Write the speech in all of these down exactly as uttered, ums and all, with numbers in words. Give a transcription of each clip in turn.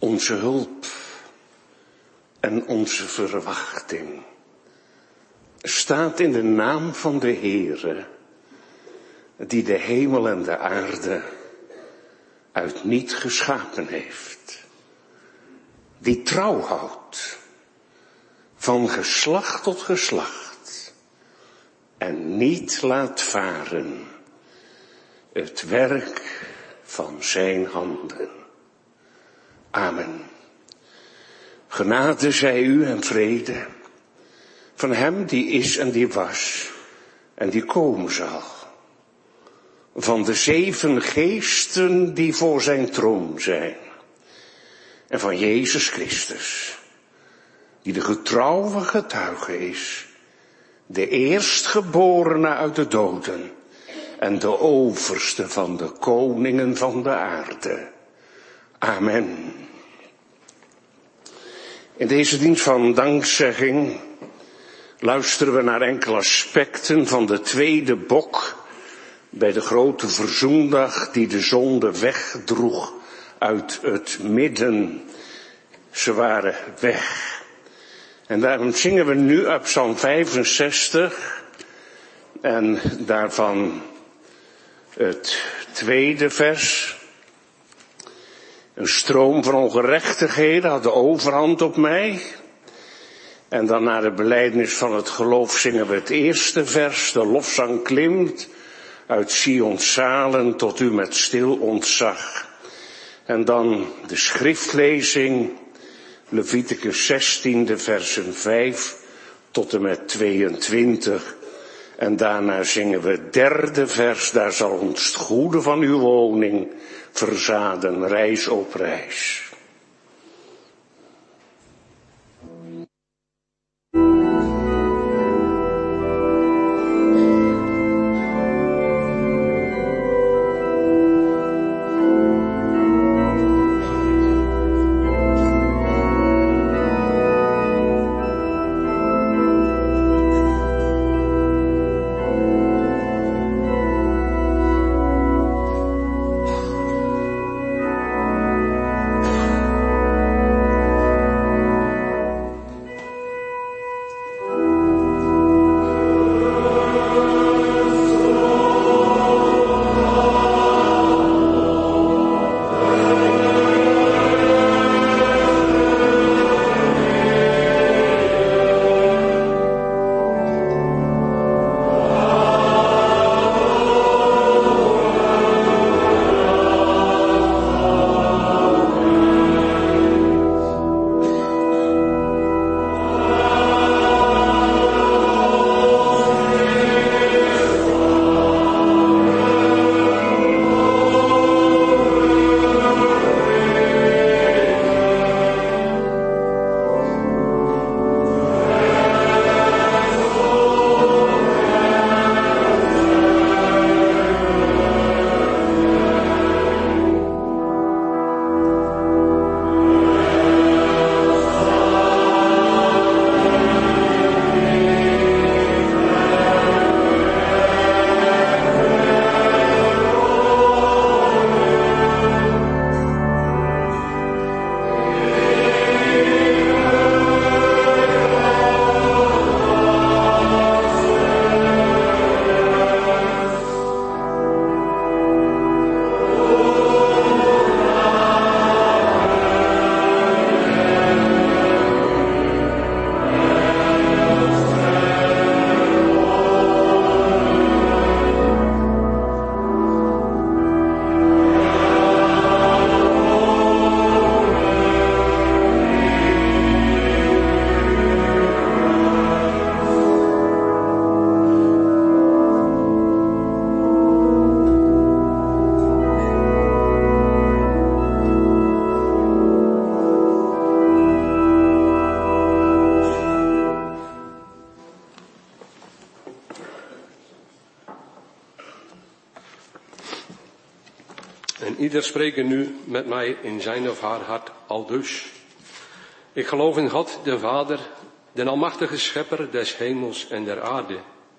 onze hulp en onze verwachting staat in de naam van de Heere, die de hemel en de aarde uit niet geschapen heeft, die trouw houdt van geslacht tot geslacht en niet laat varen het werk van zijn handen. Amen. Genade zij u en vrede van hem die is en die was en die komen zal. Van de zeven geesten die voor zijn troon zijn. En van Jezus Christus, die de getrouwe getuige is, de eerstgeborene uit de doden en de overste van de koningen van de aarde. Amen. In deze dienst van dankzegging luisteren we naar enkele aspecten van de tweede bok bij de grote verzoendag die de zonde wegdroeg uit het midden. Ze waren weg. En daarom zingen we nu uit Psalm vijfenzestig en daarvan het tweede vers. Een stroom van ongerechtigheden had de overhand op mij. En dan na de belijdenis van het geloof zingen we het eerste vers. De lofzang klimt uit Sions zalen tot u met stil ontzag. En dan de schriftlezing, Leviticus zestien, de versen vijf tot en met tweeëntwintig. En daarna zingen we het derde vers, daar zal ons het goede van uw woning verzaden, reis op reis. En ieder spreken nu met mij in zijn of haar hart aldus. Ik geloof in God, de Vader, de almachtige schepper des hemels en der aarde.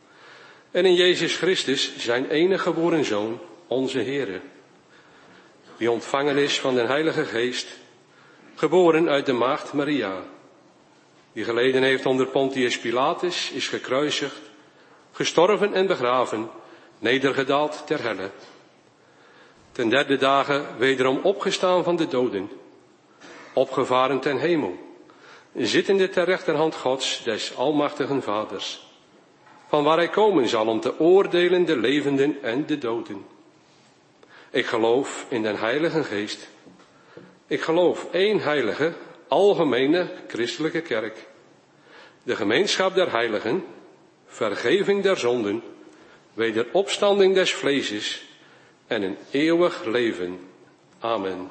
En in Jezus Christus, zijn enige geboren Zoon, onze Heere. Die ontvangen is van den Heilige Geest, geboren uit de maagd Maria, die geleden heeft onder Pontius Pilatus, is gekruisigd, gestorven en begraven, nedergedaald ter helle. Ten derde dagen wederom opgestaan van de doden, opgevaren ten hemel, zittende ter rechterhand Gods, des almachtigen Vaders, van waar hij komen zal om te oordelen de levenden en de doden. Ik geloof in den Heilige Geest. Ik geloof één heilige, algemene, christelijke kerk. De gemeenschap der heiligen, vergeving der zonden, wederopstanding des vleeses en een eeuwig leven. Amen.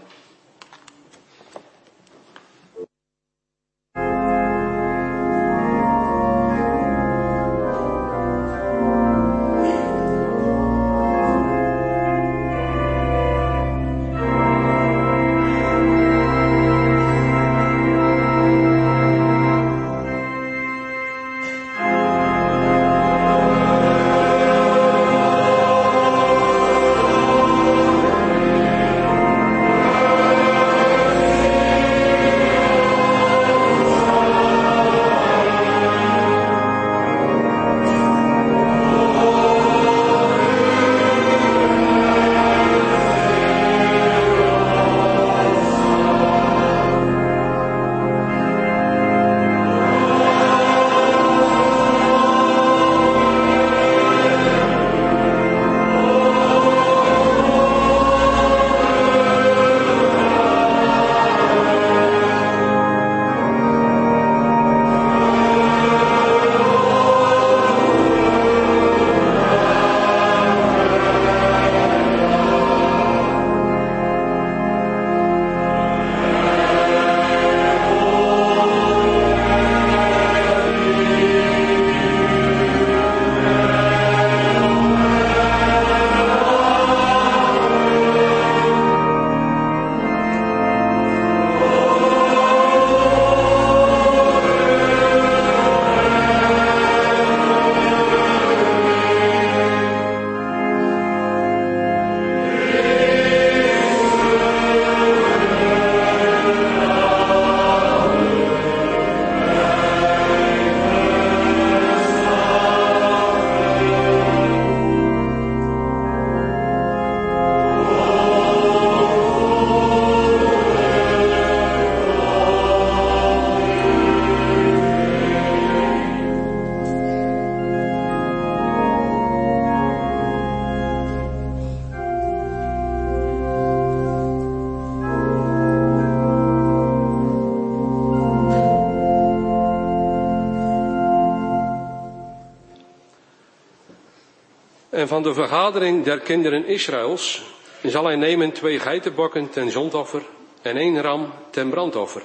En van de vergadering der kinderen Israëls zal hij nemen twee geitenbokken ten zondoffer en één ram ten brandoffer.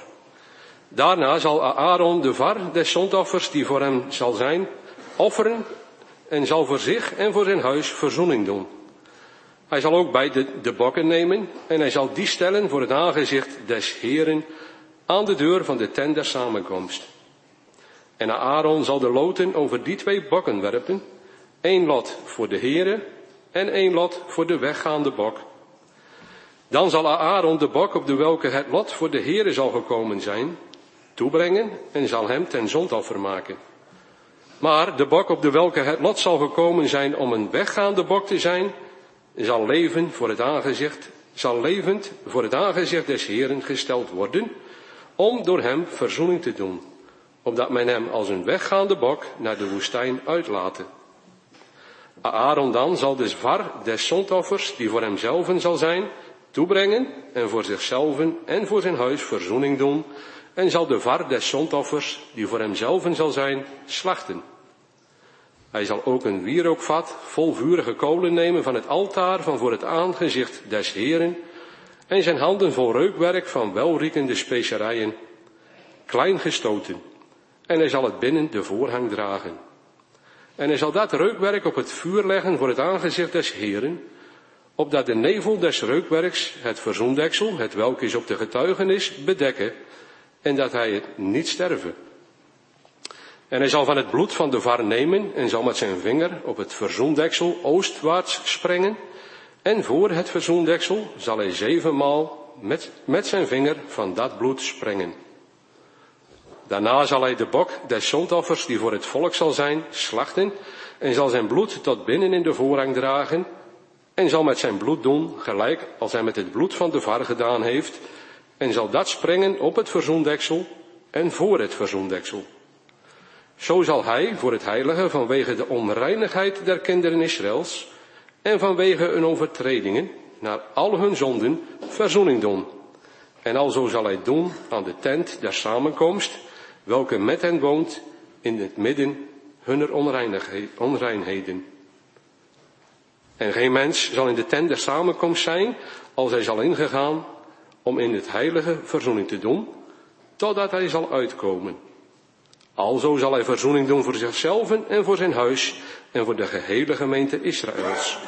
Daarna zal Aaron de var des zondoffers die voor hem zal zijn, offeren en zal voor zich en voor zijn huis verzoening doen. Hij zal ook bij de, de bokken nemen en hij zal die stellen voor het aangezicht des Heeren aan de deur van de tent der samenkomst. En Aaron zal de loten over die twee bokken werpen, één lot voor de Heere en één lot voor de weggaande bok. Dan zal Aaron de bok op de welke het lot voor de Heere zal gekomen zijn, toebrengen en zal hem ten zondoffer maken. Maar de bok op de welke het lot zal gekomen zijn om een weggaande bok te zijn, zal leven voor het aangezicht, zal levend voor het aangezicht des Heeren gesteld worden, om door hem verzoening te doen, opdat men hem als een weggaande bok naar de woestijn uitlate. Aaron dan zal de var des zondoffers, die voor hemzelven zal zijn, toebrengen en voor zichzelven en voor zijn huis verzoening doen, en zal de var des zondoffers, die voor hemzelven zal zijn, slachten. Hij zal ook een wierookvat vol vurige kolen nemen van het altaar van voor het aangezicht des Heeren, en zijn handen vol reukwerk van welriekende specerijen, klein gestoten, en hij zal het binnen de voorhang dragen. En hij zal dat reukwerk op het vuur leggen voor het aangezicht des Heeren, opdat de nevel des reukwerks het verzoendeksel, het welk is op de getuigenis, bedekken, en dat hij het niet sterven. En hij zal van het bloed van de var nemen en zal met zijn vinger op het verzoendeksel oostwaarts sprengen, en voor het verzoendeksel zal hij zevenmaal met, met zijn vinger van dat bloed sprengen. Daarna zal hij de bok des zondoffers, die voor het volk zal zijn, slachten en zal zijn bloed tot binnen in de voorhang dragen en zal met zijn bloed doen, gelijk als hij met het bloed van de var gedaan heeft, en zal dat sprengen op het verzoendeksel en voor het verzoendeksel. Zo zal hij voor het heilige vanwege de onreinigheid der kinderen Israëls en vanwege hun overtredingen naar al hun zonden verzoening doen. En alzo zal hij doen aan de tent der samenkomst, welke met hen woont in het midden hunner onreinheden. En geen mens zal in de tent der samenkomst zijn, als hij zal ingegaan om in het heilige verzoening te doen, totdat hij zal uitkomen. Alzo zal hij verzoening doen voor zichzelf en voor zijn huis en voor de gehele gemeente Israëls.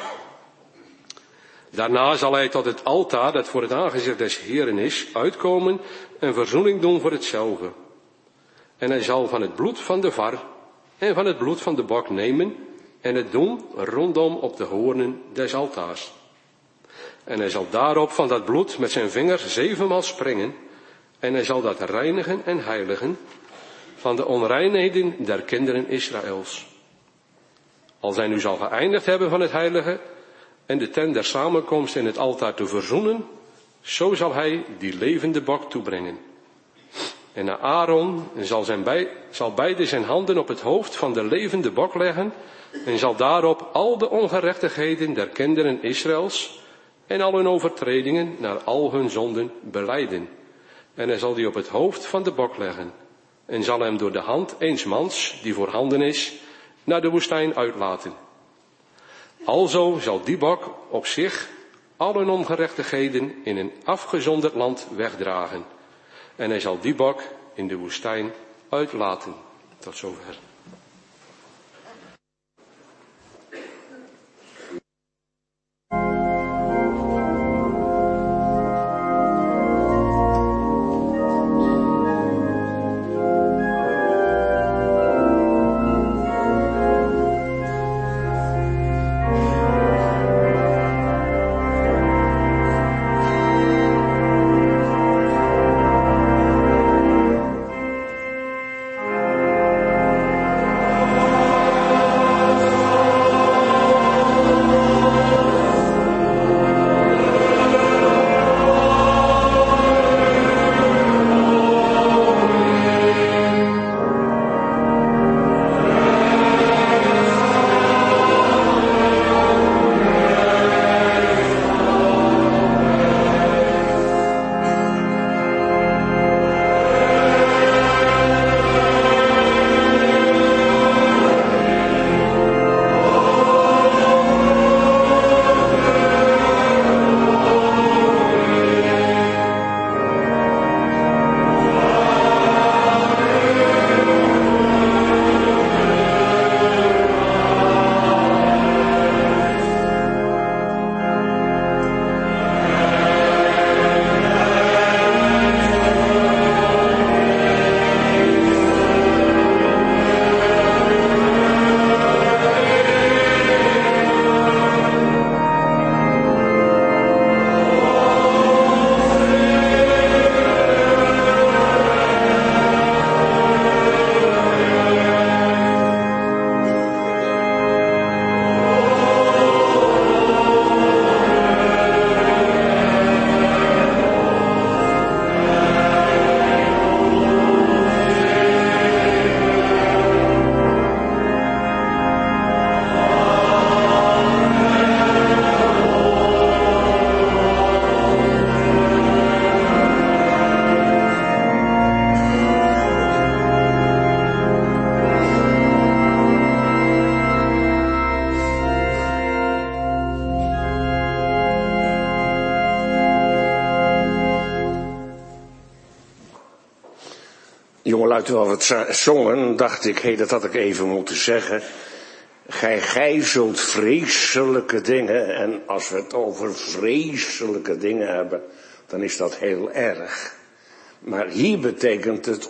Daarna zal hij tot het altaar dat voor het aangezicht des Heeren is, uitkomen en verzoening doen voor hetzelfde. En hij zal van het bloed van de var en van het bloed van de bok nemen en het doen rondom op de hoornen des altaars. En hij zal daarop van dat bloed met zijn vinger zevenmaal springen en hij zal dat reinigen en heiligen van de onreinheden der kinderen Israëls. Als hij nu zal geëindigd hebben van het heilige en de tent der samenkomst en het altaar te verzoenen, zo zal hij die levende bok toebrengen. En naar Aaron zal, zijn bij, zal beide zijn handen op het hoofd van de levende bok leggen en zal daarop al de ongerechtigheden der kinderen Israëls en al hun overtredingen naar al hun zonden belijden. En hij zal die op het hoofd van de bok leggen en zal hem door de hand eens mans, die voorhanden is, naar de woestijn uitlaten. Alzo zal die bok op zich al hun ongerechtigheden in een afgezonderd land wegdragen. En hij zal die bok in de woestijn uitlaten. Tot zover. Jongelui, terwijl we het zongen, dacht ik, hé, hey, dat had ik even moeten zeggen. Gij gijzelt vreselijke dingen. En als we het over vreselijke dingen hebben, dan is dat heel erg. Maar hier betekent het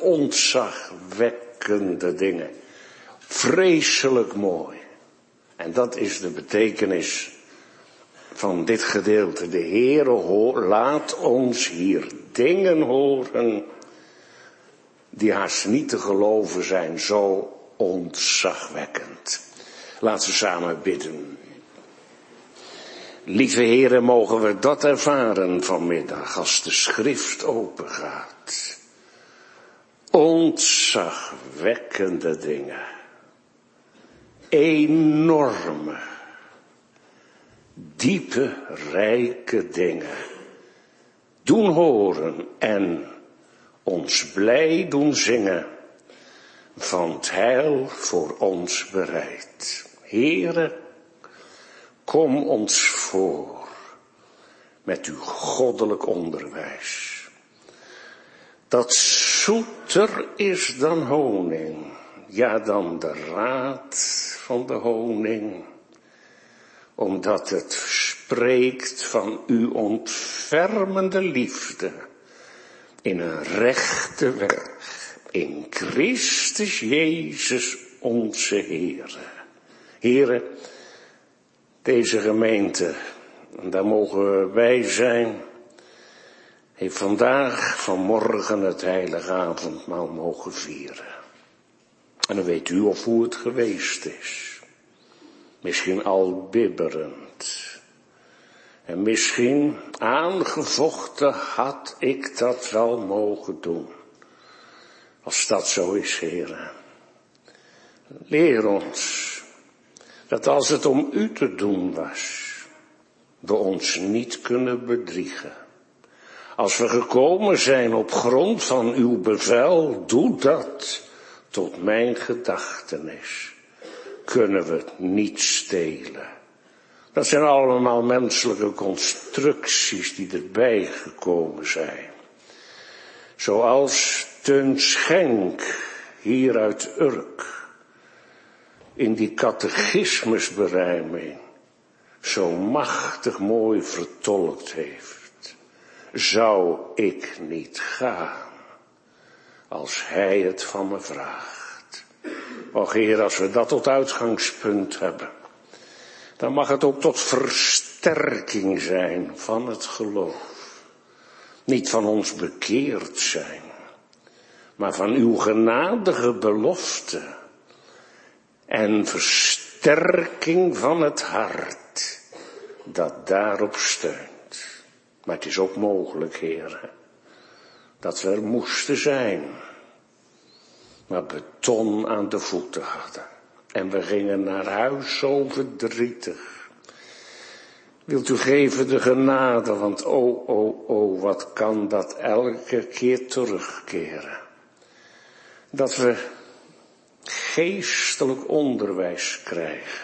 ontzagwekkende dingen. Vreselijk mooi. En dat is de betekenis van dit gedeelte. De Heere hoor, laat ons hier dingen horen die haast niet te geloven zijn, zo ontzagwekkend. Laten we samen bidden. Lieve Heere, mogen we dat ervaren vanmiddag als de schrift opengaat. Ontzagwekkende dingen. Enorme, diepe, rijke dingen. Doen horen en ons blij doen zingen van het heil voor ons bereid. Heere, kom ons voor met uw goddelijk onderwijs. Dat zoeter is dan honing, ja dan de raad van de honing, omdat het spreekt van uw ontfermende liefde in een rechte weg, in Christus Jezus onze Heere. Heere, deze gemeente, en daar mogen we bij zijn, heeft vandaag, vanmorgen het heilige avondmaal mogen vieren. En dan weet u of hoe het geweest is. Misschien al bibberend. En misschien aangevochten had ik dat wel mogen doen. Als dat zo is, Heere. Leer ons dat als het om u te doen was, we ons niet kunnen bedriegen. Als we gekomen zijn op grond van uw bevel, doe dat tot mijn gedachtenis. Kunnen we het niet stelen. Dat zijn allemaal menselijke constructies die erbij gekomen zijn. Zoals Teun Schenk hier uit Urk in die catechismusberijming zo machtig mooi vertolkt heeft. Zou ik niet gaan als hij het van me vraagt. Och Heer, als we dat tot uitgangspunt hebben, dan mag het ook tot versterking zijn van het geloof. Niet van ons bekeerd zijn, maar van uw genadige belofte en versterking van het hart dat daarop steunt. Maar het is ook mogelijk, Heer, dat we er moesten zijn, maar beton aan de voeten hadden. En we gingen naar huis zo verdrietig. Wilt u geven de genade, want oh, oh, oh, wat kan dat elke keer terugkeren. Dat we geestelijk onderwijs krijgen.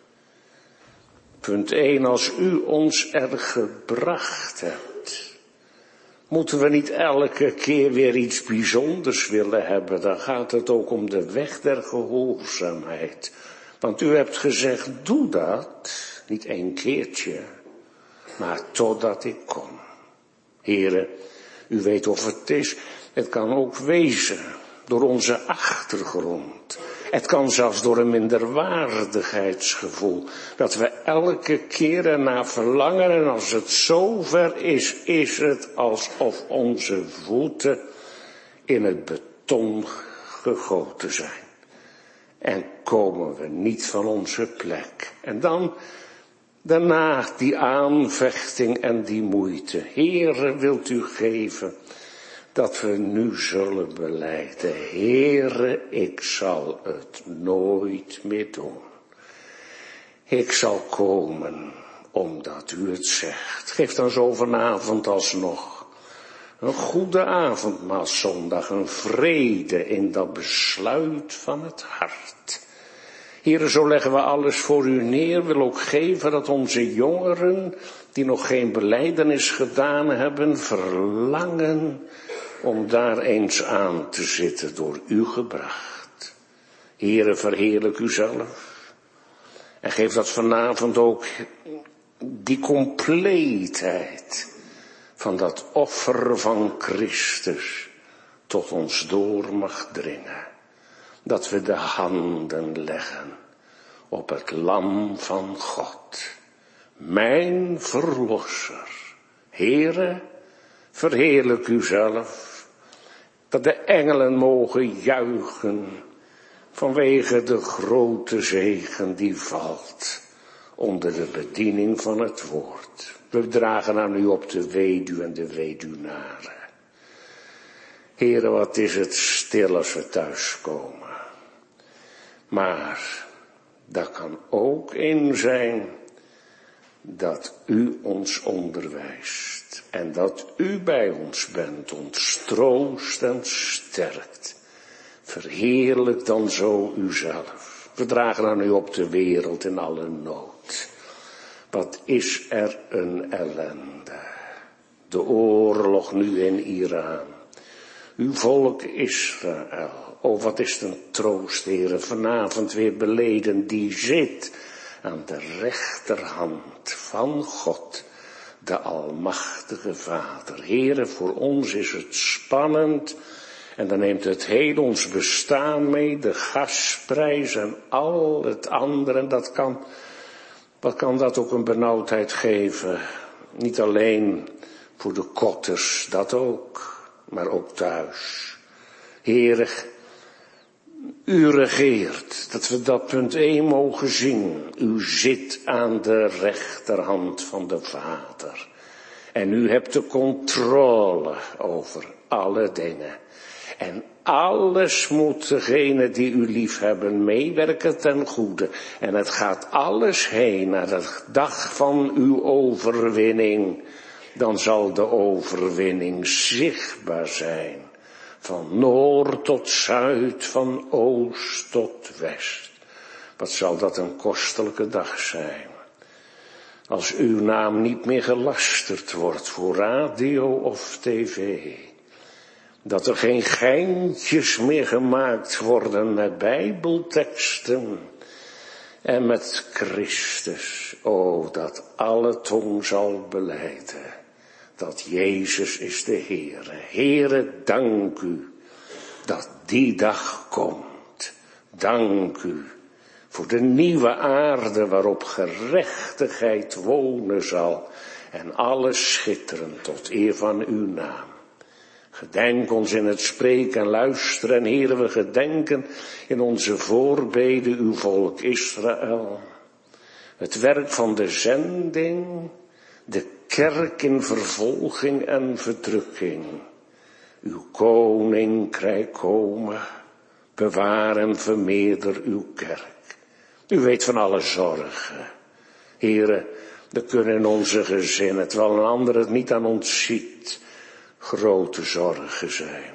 Punt één, als u ons er gebracht hebt, moeten we niet elke keer weer iets bijzonders willen hebben. Dan gaat het ook om de weg der gehoorzaamheid. Want u hebt gezegd, doe dat, niet één keertje, maar totdat ik kom. Heren, u weet of het is, het kan ook wezen door onze achtergrond. Het kan zelfs door een minderwaardigheidsgevoel, dat we elke keer ernaar verlangen en als het zover is, is het alsof onze voeten in het beton gegoten zijn. En komen we niet van onze plek. En dan, daarna die aanvechting en die moeite. Heere, wilt u geven dat we nu zullen belijden. Heere, ik zal het nooit meer doen. Ik zal komen omdat u het zegt. Geef dan zo vanavond alsnog een goede avondmaalszondag, een vrede in dat besluit van het hart. Heere, zo leggen we alles voor u neer. Wil ook geven dat onze jongeren, die nog geen belijdenis gedaan hebben, verlangen om daar eens aan te zitten, door u gebracht. Heere, verheerlijk uzelf. En geef dat vanavond ook die compleetheid van dat offer van Christus tot ons door mag dringen. Dat we de handen leggen op het lam van God, mijn verlosser. Heere, verheerlijk uzelf, dat de engelen mogen juichen vanwege de grote zegen die valt onder de bediening van het woord. We dragen aan u op de weduw en de weduwnaren. Heere, wat is het stil als we thuiskomen. Maar dat kan ook in zijn dat u ons onderwijst en dat u bij ons bent, ons troost en sterkt. Verheerlijk dan zo uzelf. We dragen aan u op de wereld in alle nood. Wat is er een ellende. De oorlog nu in Iran. Uw volk Israël. Oh, wat is het een troost, Heere, vanavond weer beleden. Die zit aan de rechterhand van God, de Almachtige Vader. Heere, voor ons is het spannend. En dan neemt het heel ons bestaan mee, de gasprijs en al het andere. En dat kan, wat kan dat ook een benauwdheid geven? Niet alleen voor de kotters, dat ook, maar ook thuis. Heere, u regeert, dat we dat punt één mogen zien. U zit aan de rechterhand van de Vader. En u hebt de controle over alle dingen. En alles moet degene die u lief hebben meewerken ten goede. En het gaat alles heen naar de dag van uw overwinning. Dan zal de overwinning zichtbaar zijn. Van noord tot zuid, van oost tot west. Wat zal dat een kostelijke dag zijn. Als uw naam niet meer gelasterd wordt voor radio of tv. Dat er geen geintjes meer gemaakt worden met bijbelteksten en met Christus. O, dat alle tong zal belijden dat Jezus is de Heere. Heere, dank u dat die dag komt. Dank u voor de nieuwe aarde waarop gerechtigheid wonen zal en alles schitteren tot eer van uw naam. Gedenk ons in het spreken en luisteren. En Heere, we gedenken in onze voorbeden uw volk Israël. Het werk van de zending. De kerk in vervolging en verdrukking. Uw koninkrijk komen. Bewaar en vermeerder uw kerk. U weet van alle zorgen. Heere, er kunnen in onze gezinnen, terwijl een ander het niet aan ons ziet, grote zorgen zijn.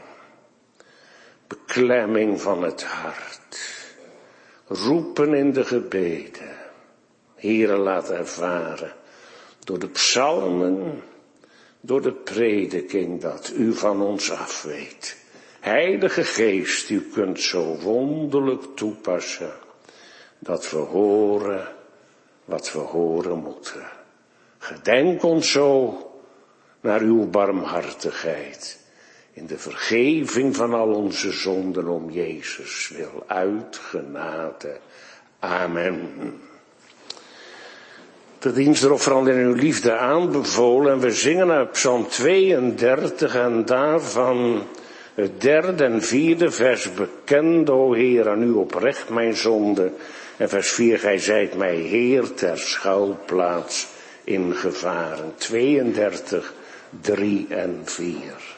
Beklemming van het hart. Roepen in de gebeden. Heere, laat ervaren. Door de psalmen. Door de prediking dat u van ons afweet. Heilige Geest, u kunt zo wonderlijk toepassen. Dat we horen wat we horen moeten. Gedenk ons zo naar uw barmhartigheid, in de vergeving van al onze zonden om Jezus wil, uit genade. Amen. De dienst erop vooral in uw liefde aanbevolen en we zingen uit Psalm tweeëndertig en daarvan het derde en vierde vers. Bekend, o Heer, aan u oprecht mijn zonde. En vers vier, gij zijt mij Heer ter schuilplaats in gevaren. tweeëndertig, drie en vier.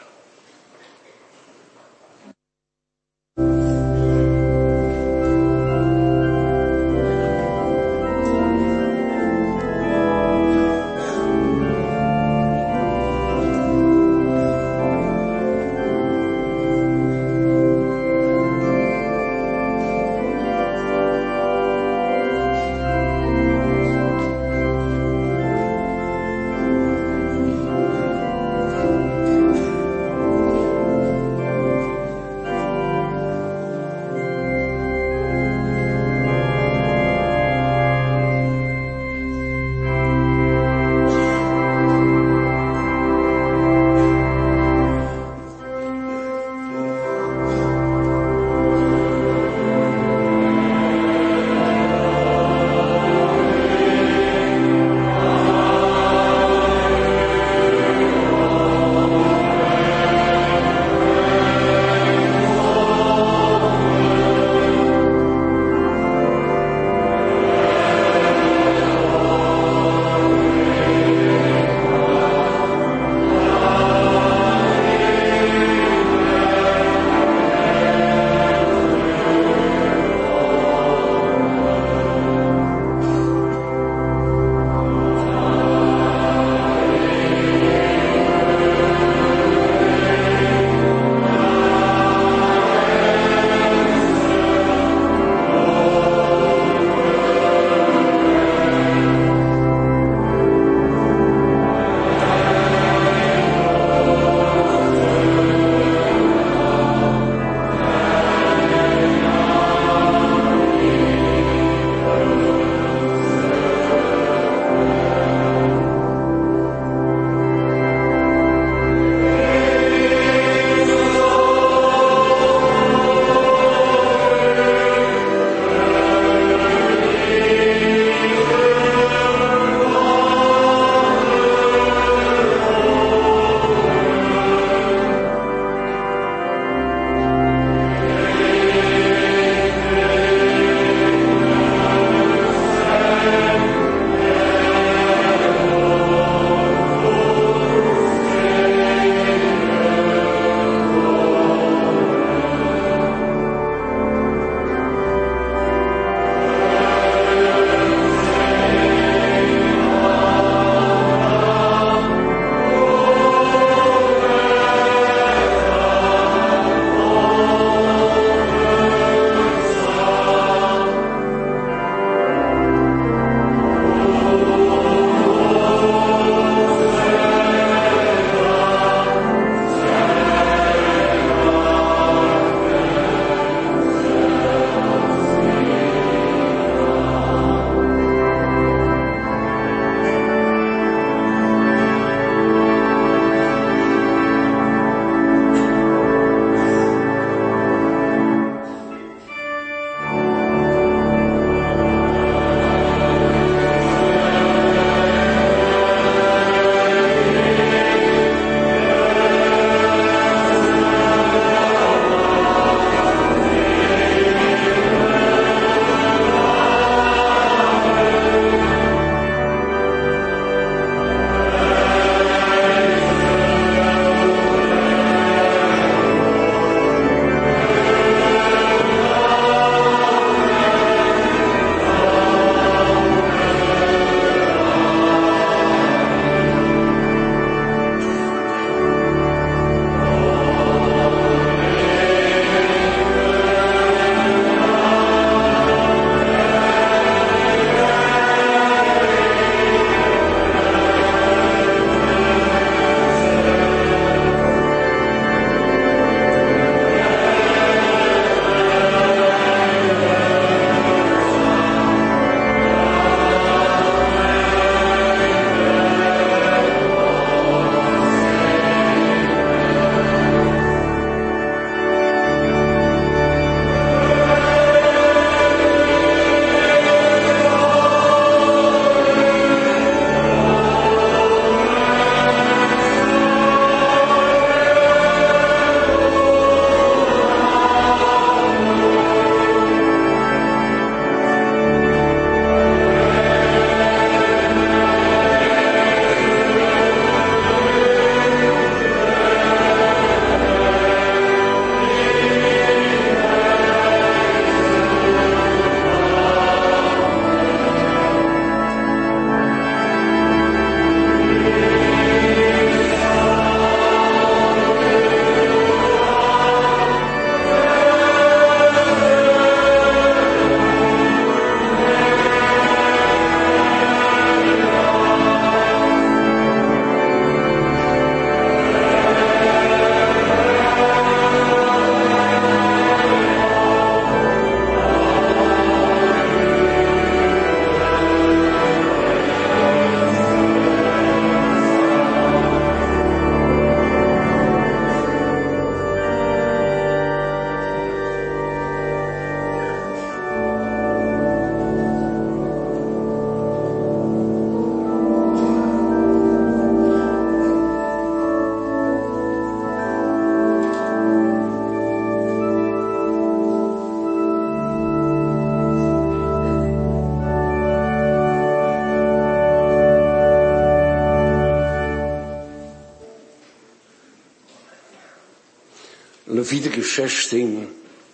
Leviticus zestien,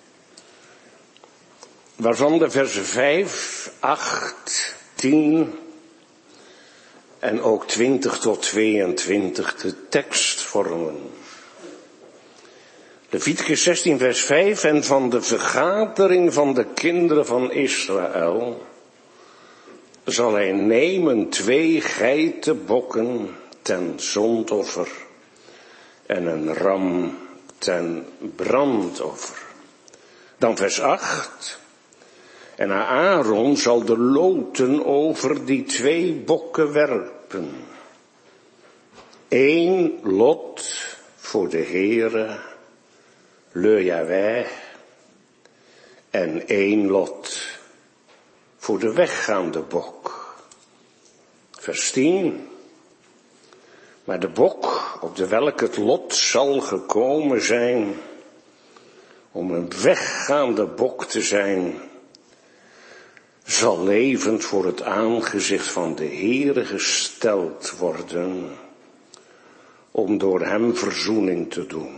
waarvan de versen vijf, acht, tien en ook twintig tot tweeëntwintig de tekst vormen. Leviticus zestien vers vijf, en van de vergadering van de kinderen van Israël zal hij nemen twee geitenbokken ten zondoffer en een ram ten brandoffer. Dan vers acht. En Aaron zal de loten over die twee bokken werpen. Eén lot voor de Heere, le Yahweh, en één lot voor de weggaande bok. Vers tien. Maar de bok op de welke het lot zal gekomen zijn om een weggaande bok te zijn, zal levend voor het aangezicht van de Heere gesteld worden, om door hem verzoening te doen.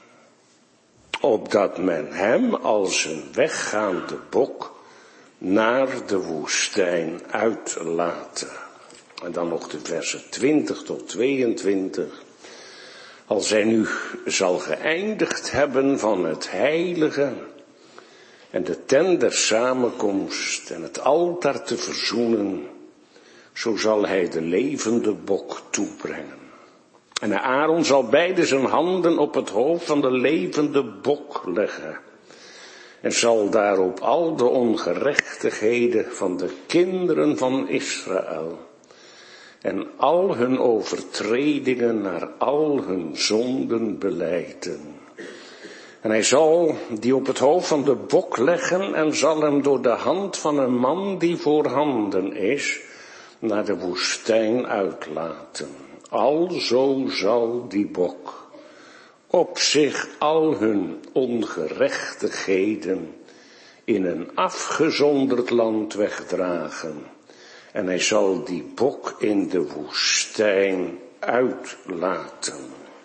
Opdat men hem als een weggaande bok naar de woestijn uitlaten. En dan nog de versen twintig tot tweeëntwintig. Als hij nu zal geëindigd hebben van het heilige en de tent der samenkomst en het altaar te verzoenen, zo zal hij de levende bok toebrengen. En Aaron zal beide zijn handen op het hoofd van de levende bok leggen en zal daarop al de ongerechtigheden van de kinderen van Israël en al hun overtredingen naar al hun zonden belijden. En hij zal die op het hoofd van de bok leggen en zal hem door de hand van een man die voorhanden is naar de woestijn uitlaten. Alzo zal die bok op zich al hun ongerechtigheden in een afgezonderd land wegdragen. En hij zal die bok in de woestijn uitlaten.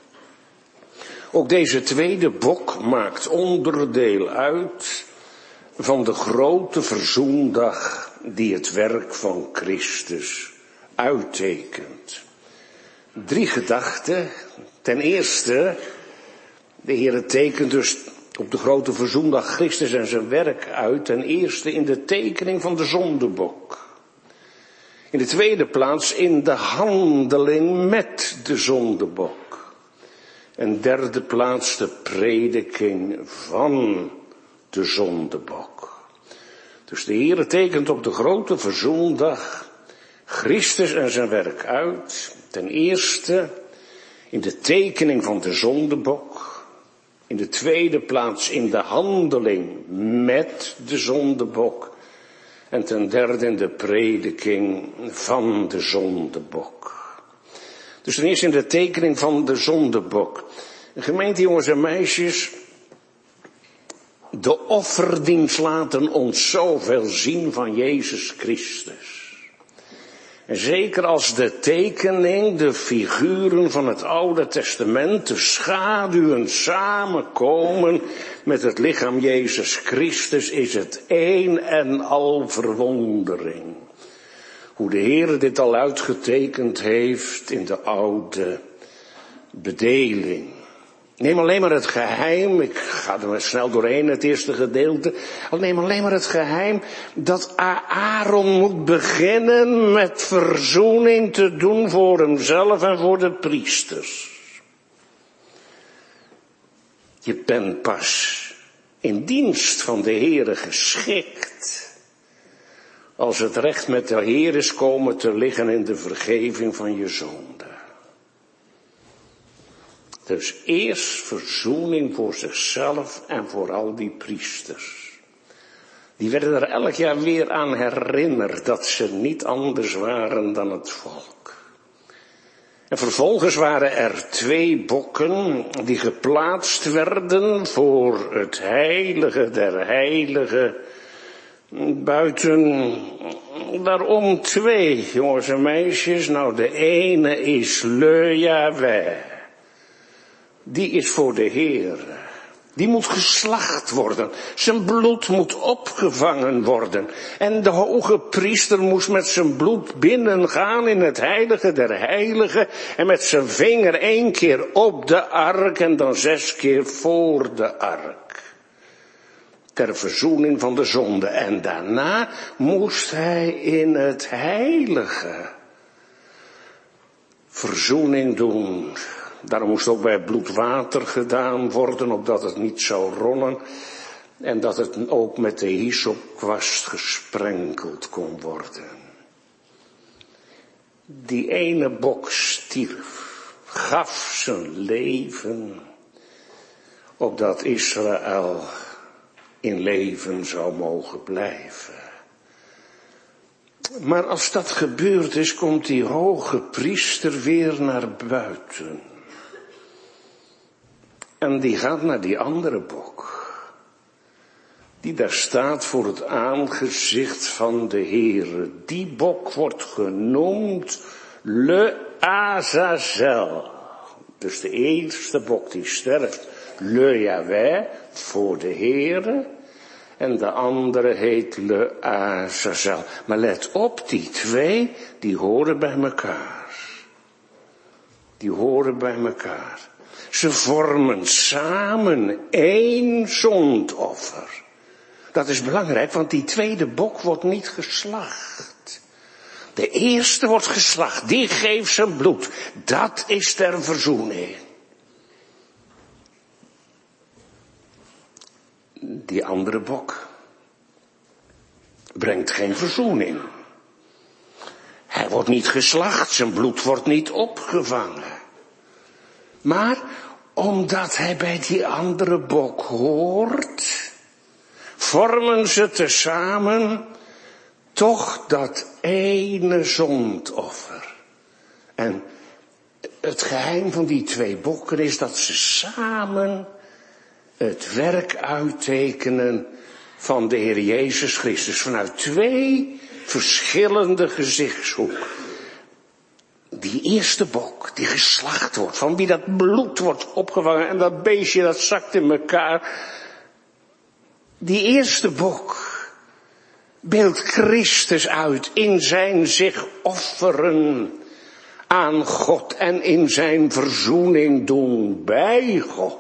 Ook deze tweede bok maakt onderdeel uit van de grote verzoendag die het werk van Christus uittekent. Drie gedachten. Ten eerste, de Heere tekent dus op de grote verzoendag Christus en zijn werk uit. Ten eerste in de tekening van de zondebok. In de tweede plaats in de handeling met de zondebok. En derde plaats de prediking van de zondebok. Dus de Heere tekent op de grote verzoendag Christus en zijn werk uit. Ten eerste in de tekening van de zondebok. In de tweede plaats in de handeling met de zondebok. En ten derde in de prediking van de zondebok. Dus ten eerste in de tekening van de zondebok. Gemeente jongens en meisjes, de offerdienst laten ons zoveel zien van Jezus Christus. En zeker als de tekening, de figuren van het Oude Testament, de schaduwen samenkomen met het lichaam Jezus Christus, is het een en al verwondering. Hoe de Heer dit al uitgetekend heeft in de oude bedeling. Neem alleen maar het geheim, ik ga er maar snel doorheen, het eerste gedeelte. Neem alleen maar het geheim dat Aaron moet beginnen met verzoening te doen voor hemzelf en voor de priesters. Je bent pas in dienst van de Heere geschikt als het recht met de Heer is komen te liggen in de vergeving van je zonde. Dus eerst verzoening voor zichzelf en voor al die priesters. Die werden er elk jaar weer aan herinnerd dat ze niet anders waren dan het volk. En vervolgens waren er twee bokken die geplaatst werden voor het heilige der heiligen. Buiten, daarom twee, jongens en meisjes. Nou, de ene is le Yahweh. Die is voor de Heer. Die moet geslacht worden. Zijn bloed moet opgevangen worden. En de hoge priester moest met zijn bloed binnengaan in het heilige der heiligen. En met zijn vinger één keer op de ark en dan zes keer voor de ark. Ter verzoening van de zonde. En daarna moest hij in het heilige verzoening doen. Daarom moest ook bij bloed water gedaan worden, opdat het niet zou rollen. En dat het ook met de hyssopkwast gesprenkeld kon worden. Die ene bok stierf, gaf zijn leven, opdat Israël in leven zou mogen blijven. Maar als dat gebeurd is, komt die hoge priester weer naar buiten. En die gaat naar die andere bok. Die daar staat voor het aangezicht van de Heere. Die bok wordt genoemd Le Azazel. Dus de eerste bok die sterft, Le Yahweh, voor de Heere. En de andere heet Le Azazel. Maar let op, die twee, die horen bij elkaar. Die horen bij elkaar. Ze vormen samen één zondoffer. Dat is belangrijk, want die tweede bok wordt niet geslacht. De eerste wordt geslacht, die geeft zijn bloed. Dat is ter verzoening. Die andere bok brengt geen verzoening. Hij wordt niet geslacht, zijn bloed wordt niet opgevangen. Maar omdat hij bij die andere bok hoort, vormen ze tezamen toch dat ene zondoffer. En het geheim van die twee bokken is dat ze samen het werk uittekenen van de Heer Jezus Christus. Vanuit twee verschillende gezichtshoeken. Die eerste bok die geslacht wordt, van wie dat bloed wordt opgevangen en dat beestje dat zakt in elkaar. Die eerste bok beeldt Christus uit in zijn zich offeren aan God en in zijn verzoening doen bij God.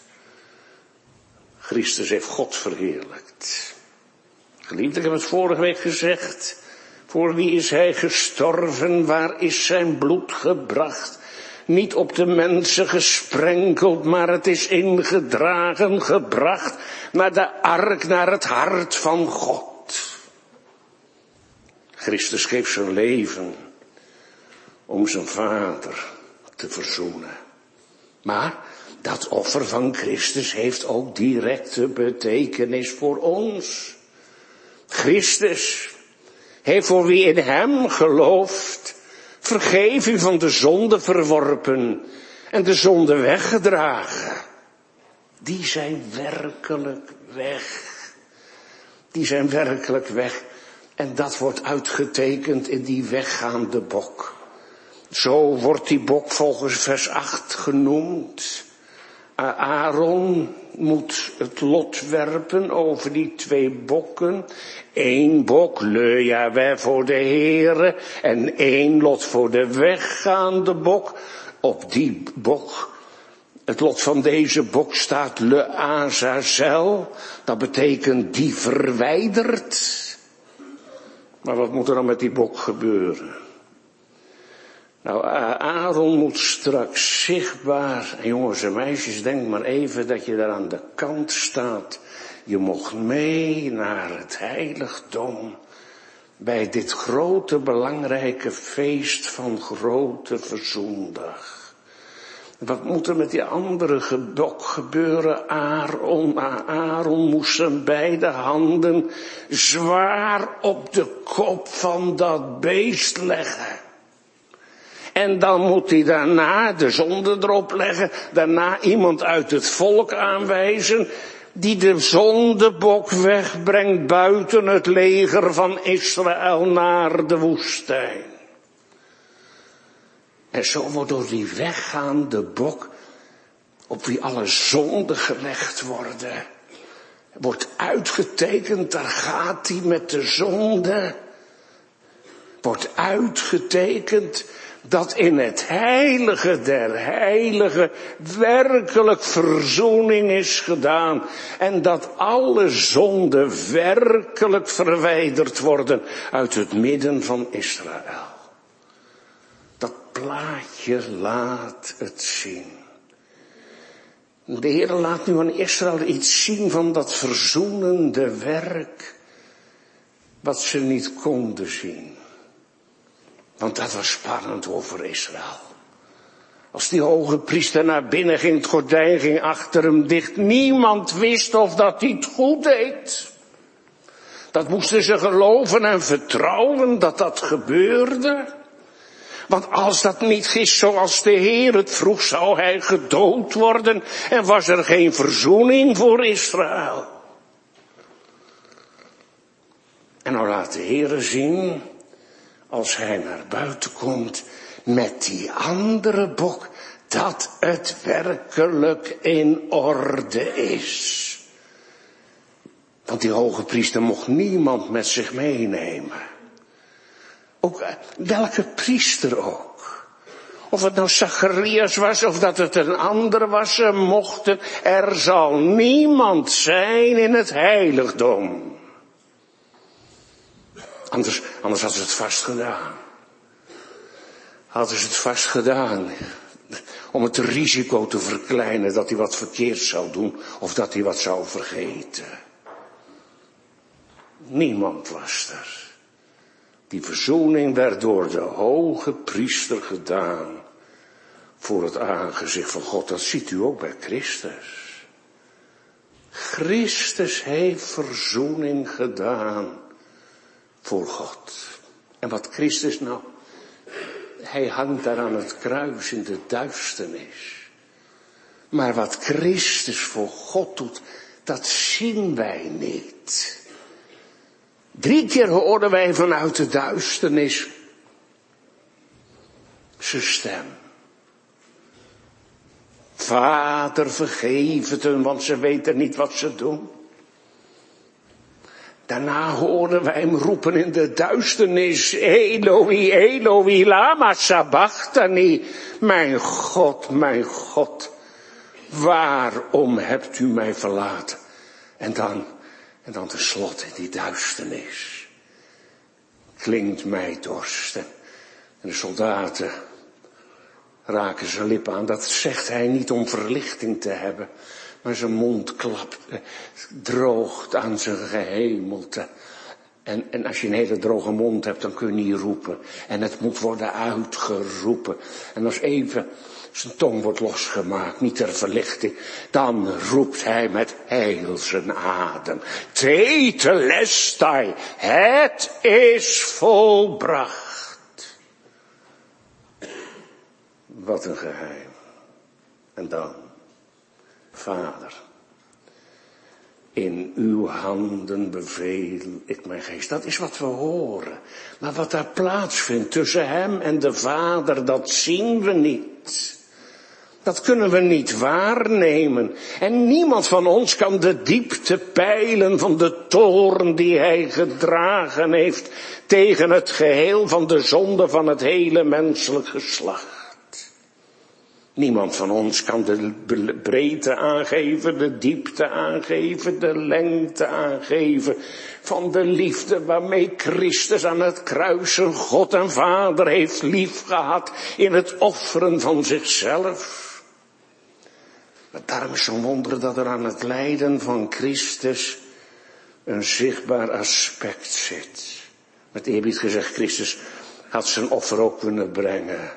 Christus heeft God verheerlijkt. Geliefd, ik heb het vorige week gezegd. Voor wie is hij gestorven? Waar is zijn bloed gebracht? Niet op de mensen gesprenkeld, maar het is ingedragen, gebracht naar de ark, naar het hart van God. Christus geeft zijn leven om zijn Vader te verzoenen. Maar dat offer van Christus heeft ook directe betekenis voor ons. Christus heeft voor wie in hem gelooft vergeving van de zonde verworpen en de zonde weggedragen. Die zijn werkelijk weg. Die zijn werkelijk weg. En dat wordt uitgetekend in die weggaande bok. Zo wordt die bok volgens vers acht genoemd. Aaron moet het lot werpen over die twee bokken. Eén bok, Le Yahweh voor de Heere, en één lot voor de weggaande bok. Op die bok, het lot van deze bok staat Le Azazel. Dat betekent die verwijderd. Maar wat moet er dan met die bok gebeuren? Nou, Aaron moet straks zichtbaar, en jongens en meisjes, denk maar even dat je daar aan de kant staat. Je mocht mee naar het heiligdom bij dit grote belangrijke feest van grote verzoendag. Wat moet er met die andere bok gebeuren? Aaron, Aaron moest zijn beide handen zwaar op de kop van dat beest leggen. En dan moet hij daarna de zonde erop leggen, daarna iemand uit het volk aanwijzen, die de zondebok wegbrengt buiten het leger van Israël naar de woestijn. En zo wordt door die weggaande bok op wie alle zonden gelegd worden. Wordt uitgetekend, daar gaat hij met de zonde. Wordt uitgetekend dat in het heilige der heiligen werkelijk verzoening is gedaan. En dat alle zonden werkelijk verwijderd worden uit het midden van Israël. Dat plaatje laat het zien. De Heer laat nu aan Israël iets zien van dat verzoenende werk, wat ze niet konden zien. Want dat was spannend over Israël. Als die hoge priester naar binnen ging, het gordijn ging achter hem dicht. Niemand wist of dat hij het goed deed. Dat moesten ze geloven en vertrouwen dat dat gebeurde. Want als dat niet is zoals de Heer het vroeg, zou hij gedood worden en was er geen verzoening voor Israël. En nou laat de Heer zien, als hij naar buiten komt met die andere bok, dat het werkelijk in orde is. Want die hoge priester mocht niemand met zich meenemen. Ook welke priester ook. Of het nou Zacharias was of dat het een ander was, ze mochten, er zal niemand zijn in het heiligdom. Anders, anders hadden ze het vast gedaan. Hadden ze het vast gedaan. Om het risico te verkleinen dat hij wat verkeerd zou doen. Of dat hij wat zou vergeten. Niemand was er. Die verzoening werd door de hoge priester gedaan. Voor het aangezicht van God. Dat ziet u ook bij Christus. Christus heeft verzoening gedaan. Voor God. En wat Christus nou, hij hangt daar aan het kruis in de duisternis. Maar wat Christus voor God doet, dat zien wij niet. Drie keer hoorden wij vanuit de duisternis zijn stem. Vader, vergeef het hun, want ze weten niet wat ze doen. Daarna horen wij hem roepen in de duisternis. Eloi, Eloi, lama sabachthani. Mijn God, mijn God. Waarom hebt u mij verlaten? En dan, en dan tenslotte in die duisternis. Klinkt mij dorst. En de soldaten raken zijn lippen aan. Dat zegt hij niet om verlichting te hebben. Maar zijn mond klapt, droogt aan zijn gehemelte. En, en als je een hele droge mond hebt, dan kun je niet roepen. En het moet worden uitgeroepen. En als even zijn tong wordt losgemaakt, niet ter verlichting, dan roept hij met heel zijn adem. Tetelestai, het is volbracht. Wat een geheim. En dan, Vader, in uw handen beveel ik mijn geest. Dat is wat we horen. Maar wat daar plaatsvindt tussen hem en de Vader, dat zien we niet. Dat kunnen we niet waarnemen. En niemand van ons kan de diepte peilen van de toorn die hij gedragen heeft tegen het geheel van de zonde van het hele menselijk geslacht. Niemand van ons kan de breedte aangeven, de diepte aangeven, de lengte aangeven van de liefde waarmee Christus aan het kruis zijn God en Vader heeft liefgehad in het offeren van zichzelf. Maar daarom is zo'n wonder dat er aan het lijden van Christus een zichtbaar aspect zit. Met eerbied gezegd, Christus had zijn offer ook kunnen brengen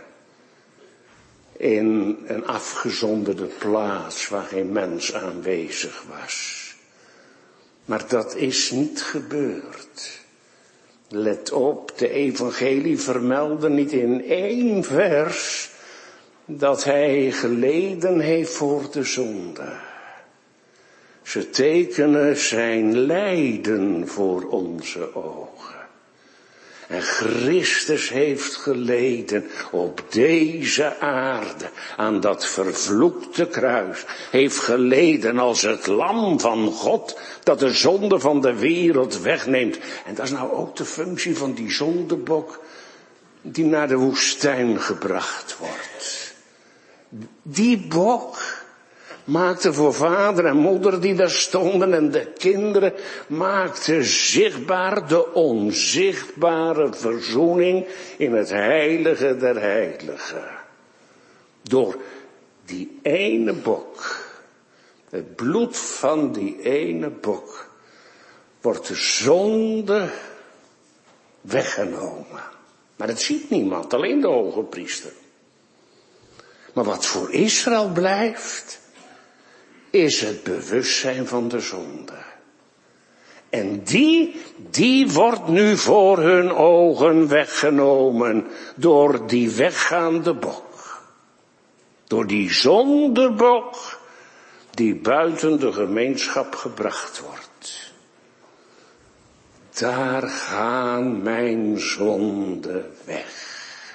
in een afgezonderde plaats waar geen mens aanwezig was. Maar dat is niet gebeurd. Let op, de evangelie vermelden niet in één vers dat hij geleden heeft voor de zonde. Ze tekenen zijn lijden voor onze ogen. En Christus heeft geleden op deze aarde aan dat vervloekte kruis. Heeft geleden als het lam van God dat de zonde van de wereld wegneemt. En dat is nou ook de functie van die zondebok die naar de woestijn gebracht wordt. Die bok maakte voor vader en moeder die daar stonden en de kinderen, maakte zichtbaar de onzichtbare verzoening in het heilige der heiligen. Door die ene bok, het bloed van die ene bok, wordt de zonde weggenomen. Maar dat ziet niemand, alleen de hoge priester. Maar wat voor Israël blijft, is het bewustzijn van de zonde. En die, die wordt nu voor hun ogen weggenomen door die weggaande bok. Door die zondebok die buiten de gemeenschap gebracht wordt. Daar gaan mijn zonden weg.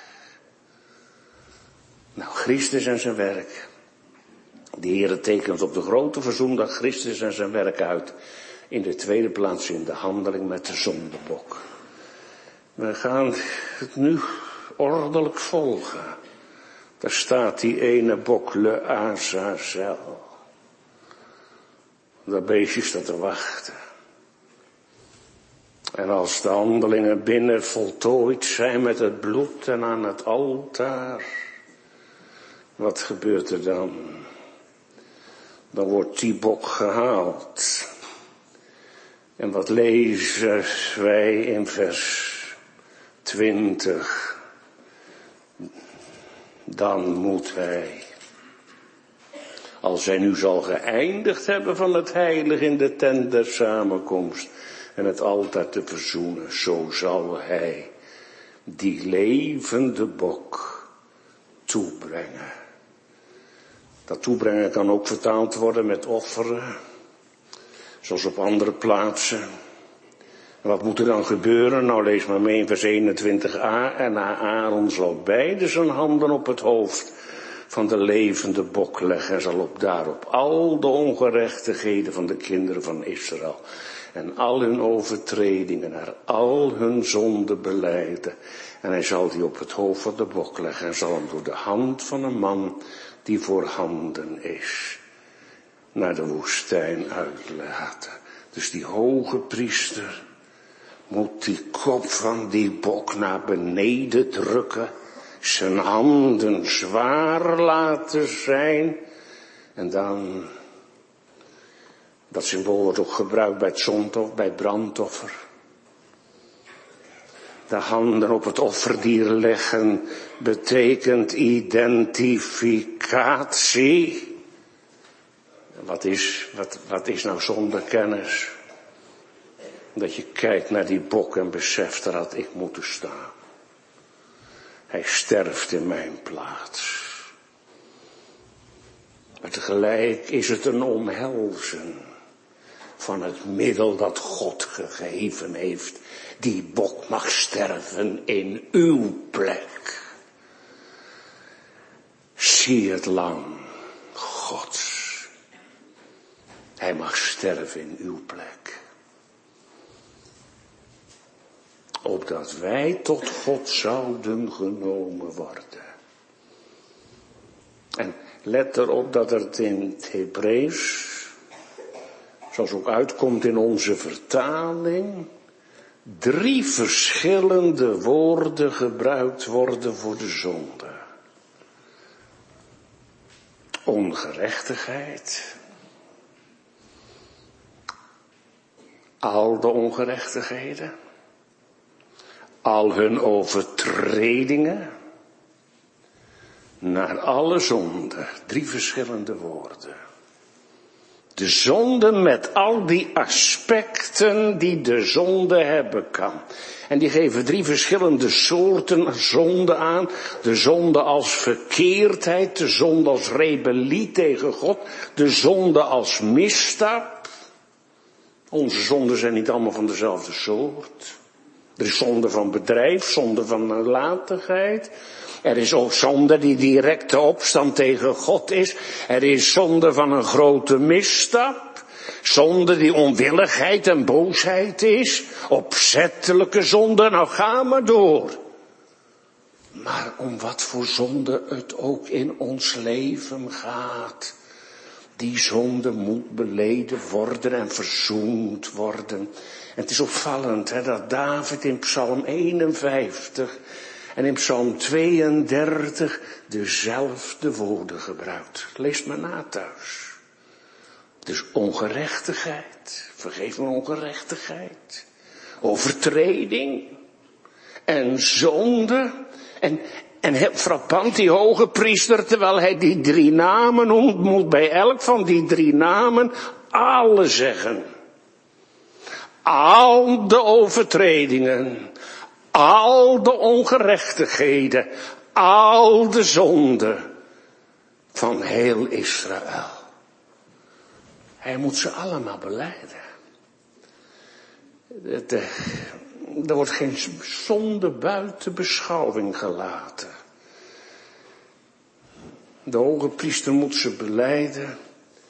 Nou, Christus en zijn werk. De Heere tekent op de grote verzoendag Christus en zijn werk uit. In de tweede plaats in de handeling met de zondebok. We gaan het nu ordelijk volgen. Daar staat die ene bok, Le Azazel. Dat beestje staat te wachten. En als de handelingen binnen voltooid zijn met het bloed en aan het altaar, wat gebeurt er dan? Dan wordt die bok gehaald. En wat lezen wij in vers twintig? Dan moet hij, als hij nu zal geëindigd hebben van het heilig in de tent der samenkomst en het altaar te verzoenen, zo zal hij die levende bok toebrengen. Dat toebrengen kan ook vertaald worden met offeren, zoals op andere plaatsen. En wat moet er dan gebeuren? Nou, lees maar mee in vers eenentwintig a. En Aaron zal beide zijn handen op het hoofd van de levende bok leggen en zal op daarop al de ongerechtigheden van de kinderen van Israël en al hun overtredingen naar al hun zonden belijden. En hij zal die op het hoofd van de bok leggen en zal hem door de hand van een man die voorhanden is naar de woestijn uitlaten. Dus die hoge priester moet die kop van die bok naar beneden drukken, zijn handen zwaar laten zijn en dan, dat symbool wordt ook gebruikt bij het zondoffer, bij het brandoffer. De handen op het offerdier leggen betekent identificatie. Wat is, wat, wat is nou zonder kennis? Dat je kijkt naar die bok en beseft, daar had ik moeten staan. Hij sterft in mijn plaats. Maar tegelijk is het een omhelzen van het middel dat God gegeven heeft. Die bok mag sterven in uw plek. Zie het lam Gods. Hij mag sterven in uw plek. Opdat wij tot God zouden genomen worden. En let erop dat het in het Hebreeuws, zoals ook uitkomt in onze vertaling, drie verschillende woorden gebruikt worden voor de zonde. Ongerechtigheid. Al de ongerechtigheden. Al hun overtredingen. Naar alle zonden. Drie verschillende woorden. De zonde met al die aspecten die de zonde hebben kan. En die geven drie verschillende soorten zonde aan. De zonde als verkeerdheid, de zonde als rebellie tegen God, de zonde als misstap. Onze zonden zijn niet allemaal van dezelfde soort. Er is zonde van bedrijf, zonde van nalatigheid. Er is ook zonde die directe opstand tegen God is. Er is zonde van een grote misstap. Zonde die onwilligheid en boosheid is. Opzettelijke zonde, nou ga maar door. Maar om wat voor zonde het ook in ons leven gaat. Die zonde moet beleden worden en verzoend worden. En het is opvallend hè, dat David in Psalm eenenvijftig en in Psalm tweeëndertig dezelfde woorden gebruikt. Lees maar na thuis. Dus ongerechtigheid, vergeef me ongerechtigheid, overtreding en zonde. En, en frappant, die hoge priester, terwijl hij die drie namen noemt, moet bij elk van die drie namen alle zeggen. Al de overtredingen, al de ongerechtigheden, al de zonden van heel Israël. Hij moet ze allemaal belijden. Er wordt geen zonde buiten beschouwing gelaten. De hoge priester moet ze belijden.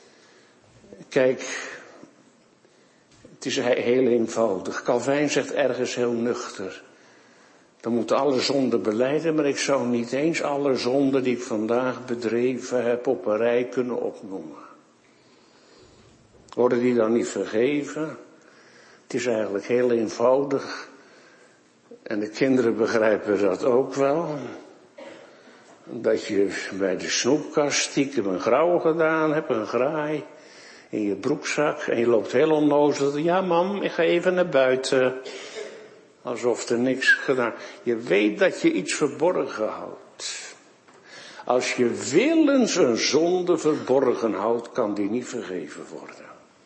Kijk, het is heel eenvoudig. Calvijn zegt ergens heel nuchter. Dan moeten alle zonden belijden, maar ik zou niet eens alle zonden die ik vandaag bedreven heb op een rij kunnen opnoemen. Worden die dan niet vergeven? Het is eigenlijk heel eenvoudig. En de kinderen begrijpen dat ook wel. Dat je bij de snoepkast stiekem een grauw gedaan hebt, een graai. In je broekzak. En je loopt heel onnozel. Ja mam, ik ga even naar buiten. Alsof er niks gedaan. Je weet dat je iets verborgen houdt. Als je willens een zonde verborgen houdt, kan die niet vergeven worden.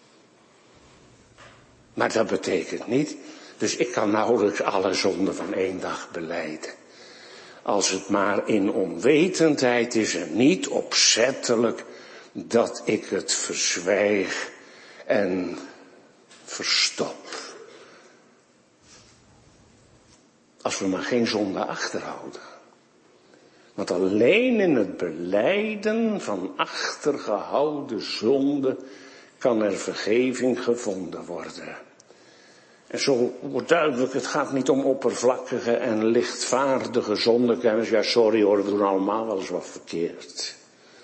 Maar dat betekent niet, dus ik kan nauwelijks alle zonden van één dag belijden. Als het maar in onwetendheid is en niet opzettelijk dat ik het verzwijg en verstop. Als we maar geen zonde achterhouden. Want alleen in het belijden van achtergehouden zonde kan er vergeving gevonden worden. En zo wordt duidelijk, het gaat niet om oppervlakkige en lichtvaardige zondekennis. Ja, sorry hoor, we doen allemaal wel eens wat verkeerd.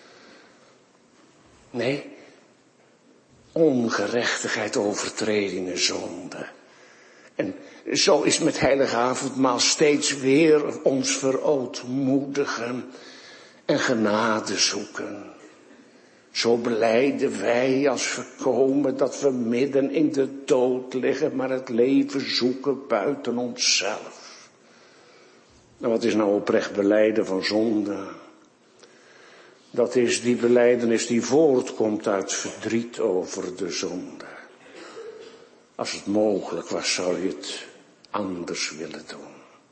Nee, ongerechtigheid, overtredingen, zonde. En zo is met heilige avondmaal steeds weer ons verootmoedigen en genade zoeken. Zo belijden wij als we komen dat we midden in de dood liggen, maar het leven zoeken buiten onszelf. En wat is nou oprecht belijden van zonde? Dat is die belijdenis die voortkomt uit verdriet over de zonde. Als het mogelijk was, zou je het anders willen doen.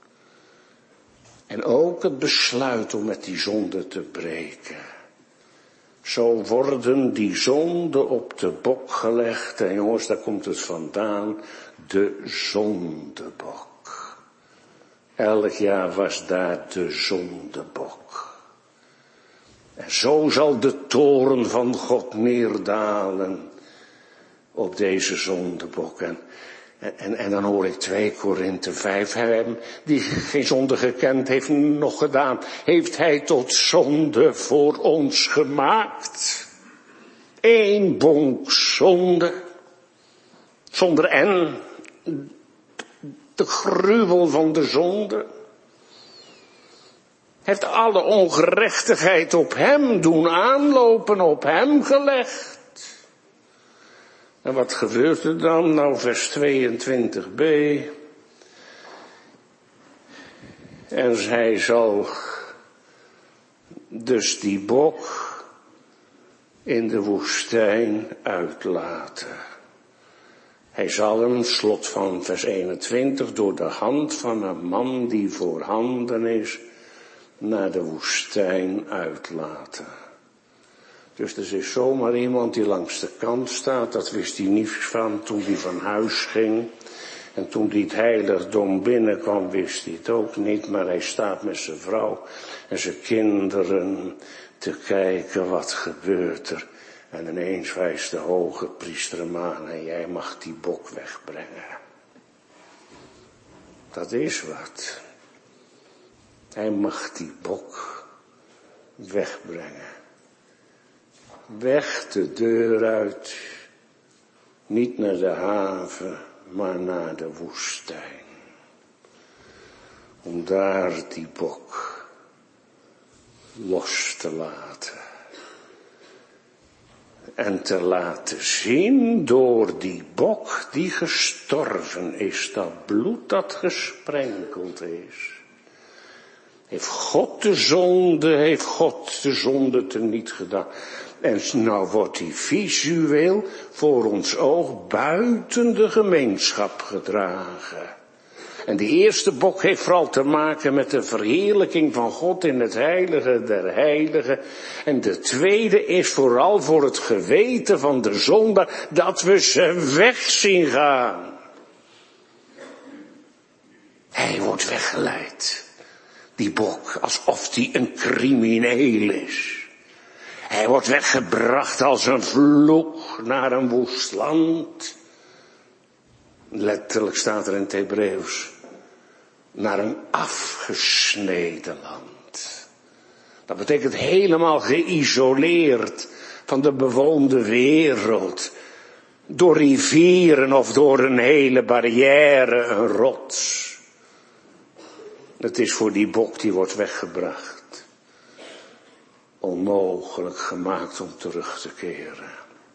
En ook het besluit om met die zonde te breken. Zo worden die zonden op de bok gelegd. En jongens, daar komt het vandaan. De zondebok. Elk jaar was daar de zondebok. En zo zal de toorn van God neerdalen op deze zondebok. En, en, en dan hoor ik twee Korinthe vijf. Hem die geen zonde gekend heeft nog gedaan, heeft hij tot zonde voor ons gemaakt. Eén bonk zonde. Zonder en de gruwel van de zonde. Heeft alle ongerechtigheid op hem doen aanlopen, op hem gelegd. En wat gebeurt er dan? Nou, vers tweeëntwintig b. En zij zal dus die bok in de woestijn uitlaten. Hij zal hem, slot van vers eenentwintig, door de hand van een man die voorhanden is, naar de woestijn uitlaten. Dus er is zomaar iemand die langs de kant staat, dat wist hij niet van toen hij van huis ging. En toen hij het heiligdom binnenkwam, wist hij het ook niet, maar hij staat met zijn vrouw en zijn kinderen te kijken, wat gebeurt er. En ineens wijst de hoge priester hem aan en jij mag die bok wegbrengen. Dat is wat. Hij mag die bok wegbrengen. Weg de deur uit. Niet naar de haven, maar naar de woestijn. Om daar die bok los te laten. En te laten zien door die bok die gestorven is, dat bloed dat gesprenkeld is. Heeft God de zonde, heeft God de zonde teniet gedaan. En nou wordt die visueel voor ons oog buiten de gemeenschap gedragen. En die eerste bok heeft vooral te maken met de verheerlijking van God in het heilige der heiligen. En de tweede is vooral voor het geweten van de zondaar dat we ze weg zien gaan. Hij wordt weggeleid. Die bok, alsof die een crimineel is. Hij wordt weggebracht als een vloek naar een woest land. Letterlijk staat er in het Hebreeuws. Naar een afgesneden land. Dat betekent helemaal geïsoleerd van de bewoonde wereld. Door rivieren of door een hele barrière, een rots. Het is voor die bok die wordt weggebracht. Onmogelijk gemaakt om terug te keren.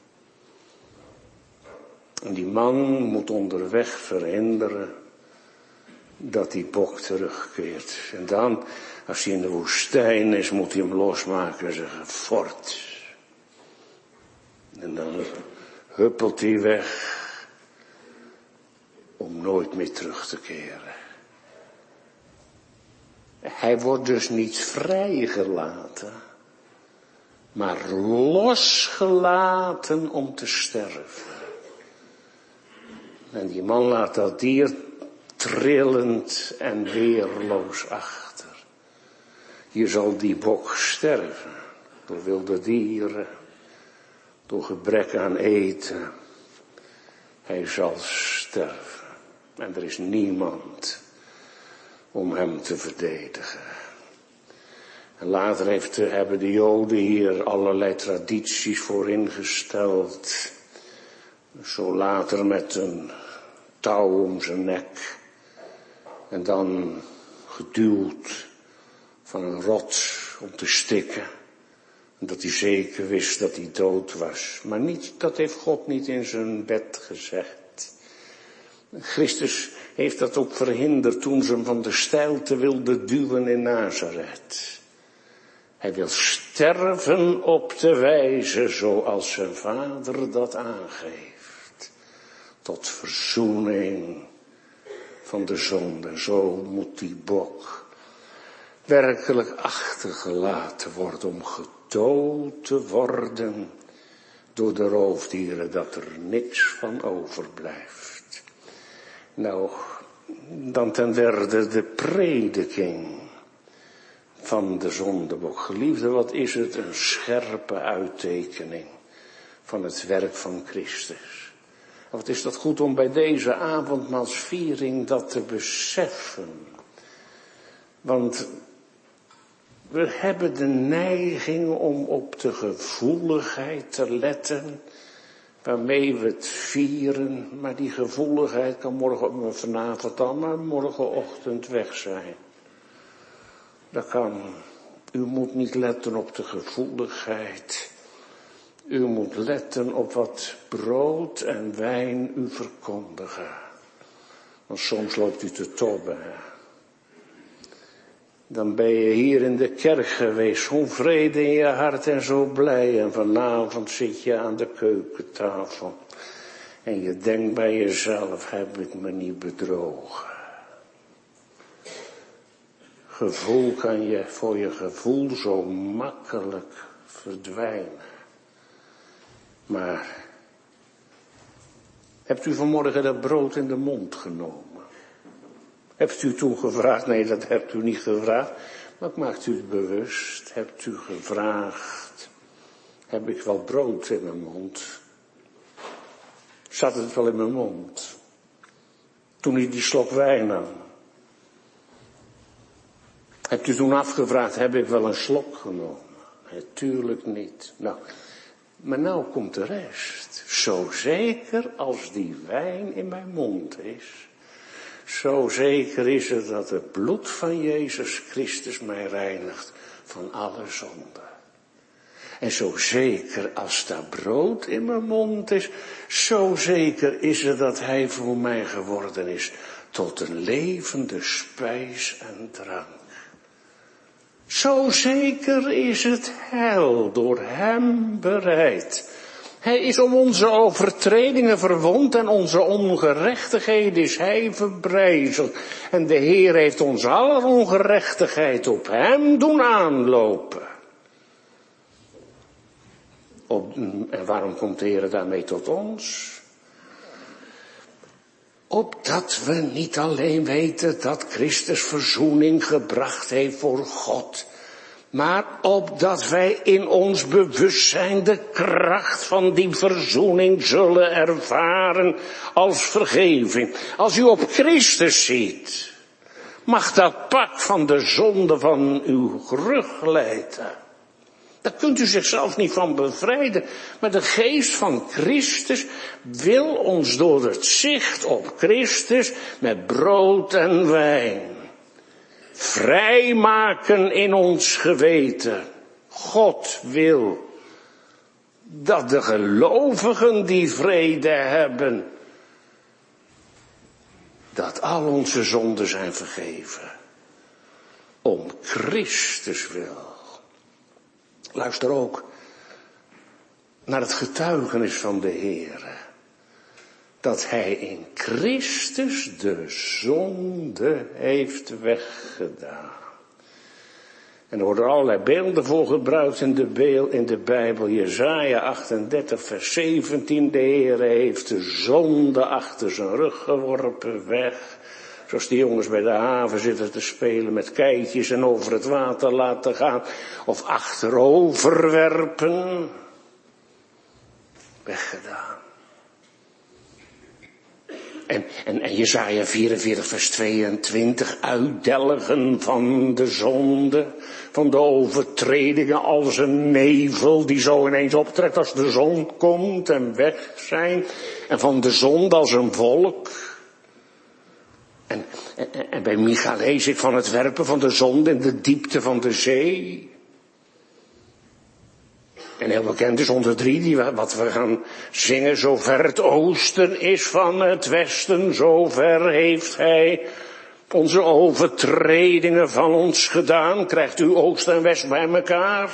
En die man moet onderweg verhinderen dat die bok terugkeert. En dan, als hij in de woestijn is, moet hij hem losmaken en zeggen, fort. En dan huppelt hij weg om nooit meer terug te keren. Hij wordt dus niet vrijgelaten, maar losgelaten om te sterven. En die man laat dat dier trillend en weerloos achter. Hier zal die bok sterven, door wilde dieren, door gebrek aan eten. Hij zal sterven. En er is niemand om hem te verdedigen. En later heeft, hebben de Joden hier allerlei tradities voor ingesteld. Zo later met een touw om zijn nek. En dan geduwd van een rots om te stikken. En dat hij zeker wist dat hij dood was. Maar niet, dat heeft God niet in zijn bed gezegd. Christus heeft dat ook verhinderd toen ze hem van de steilte wilden duwen in Nazareth. Hij wil sterven op de wijze zoals zijn vader dat aangeeft. Tot verzoening van de zonde. Zo moet die bok werkelijk achtergelaten worden om gedood te worden door de roofdieren, dat er niks van overblijft. Nou, dan ten derde de prediking van de zondebok. Geliefde, wat is het? Een scherpe uittekening van het werk van Christus. En wat is dat goed om bij deze avondmaalsviering dat te beseffen. Want we hebben de neiging om op de gevoeligheid te letten waarmee we het vieren, maar die gevoeligheid kan morgen, vanavond al, maar morgenochtend weg zijn. Dat kan. U moet niet letten op de gevoeligheid. U moet letten op wat brood en wijn u verkondigen. Want soms loopt u te tobben. Dan ben je hier in de kerk geweest, zo'n vrede in je hart en zo blij. En vanavond zit je aan de keukentafel. En je denkt bij jezelf, heb ik me niet bedrogen. Gevoel kan je voor je gevoel zo makkelijk verdwijnen. Maar Hebt u vanmorgen dat brood in de mond genomen? Hebt u toen gevraagd? Nee, dat hebt u niet gevraagd. Maar maakt u het bewust? Hebt u gevraagd? Heb ik wel brood in mijn mond? Zat het wel in mijn mond? Toen hij die slok wijn nam. Hebt u toen afgevraagd, heb ik wel een slok genomen? Natuurlijk niet. Nou, maar nou komt de rest. Zo zeker als die wijn in mijn mond is, zo zeker is het dat het bloed van Jezus Christus mij reinigt van alle zonde. En zo zeker als dat brood in mijn mond is, zo zeker is het dat hij voor mij geworden is tot een levende spijs en drank. Zo zeker is het heil door hem bereid. Hij is om onze overtredingen verwond en onze ongerechtigheden is hij verbrijzeld. En de Heer heeft ons aller ongerechtigheid op hem doen aanlopen. Op, en waarom komt de Heer daarmee tot ons? Opdat we niet alleen weten dat Christus verzoening gebracht heeft voor God, maar opdat wij in ons bewustzijn de kracht van die verzoening zullen ervaren als vergeving. Als u op Christus ziet, mag dat pak van de zonde van uw rug glijden. Daar kunt u zichzelf niet van bevrijden. Maar de geest van Christus wil ons door het zicht op Christus met brood en wijn vrijmaken in ons geweten. God wil dat de gelovigen die vrede hebben, dat al onze zonden zijn vergeven. Om Christus wil. Luister ook naar het getuigenis van de Heer. Dat hij in Christus de zonde heeft weggedaan. En er worden allerlei beelden voor gebruikt in de, beel, in de Bijbel. Jesaja achtendertig vers zeventien. De Heer heeft de zonde achter zijn rug geworpen weg. Zoals die jongens bij de haven zitten te spelen met keitjes en over het water laten gaan. Of achteroverwerpen. Weggedaan. En, en, en Jesaja vierenveertig vers tweeëntwintig. Uitdelgen van de zonde. Van de overtredingen als een nevel die zo ineens optrekt als de zon komt en weg zijn. En van de zonde als een wolk. En, en, en bij Micha lees ik van het werpen van de zonde in de diepte van de zee. En heel bekend is onder drie, die, wat we gaan zingen, zover het oosten is van het westen, zover heeft hij onze overtredingen van ons gedaan. Krijgt u oost en west bij elkaar?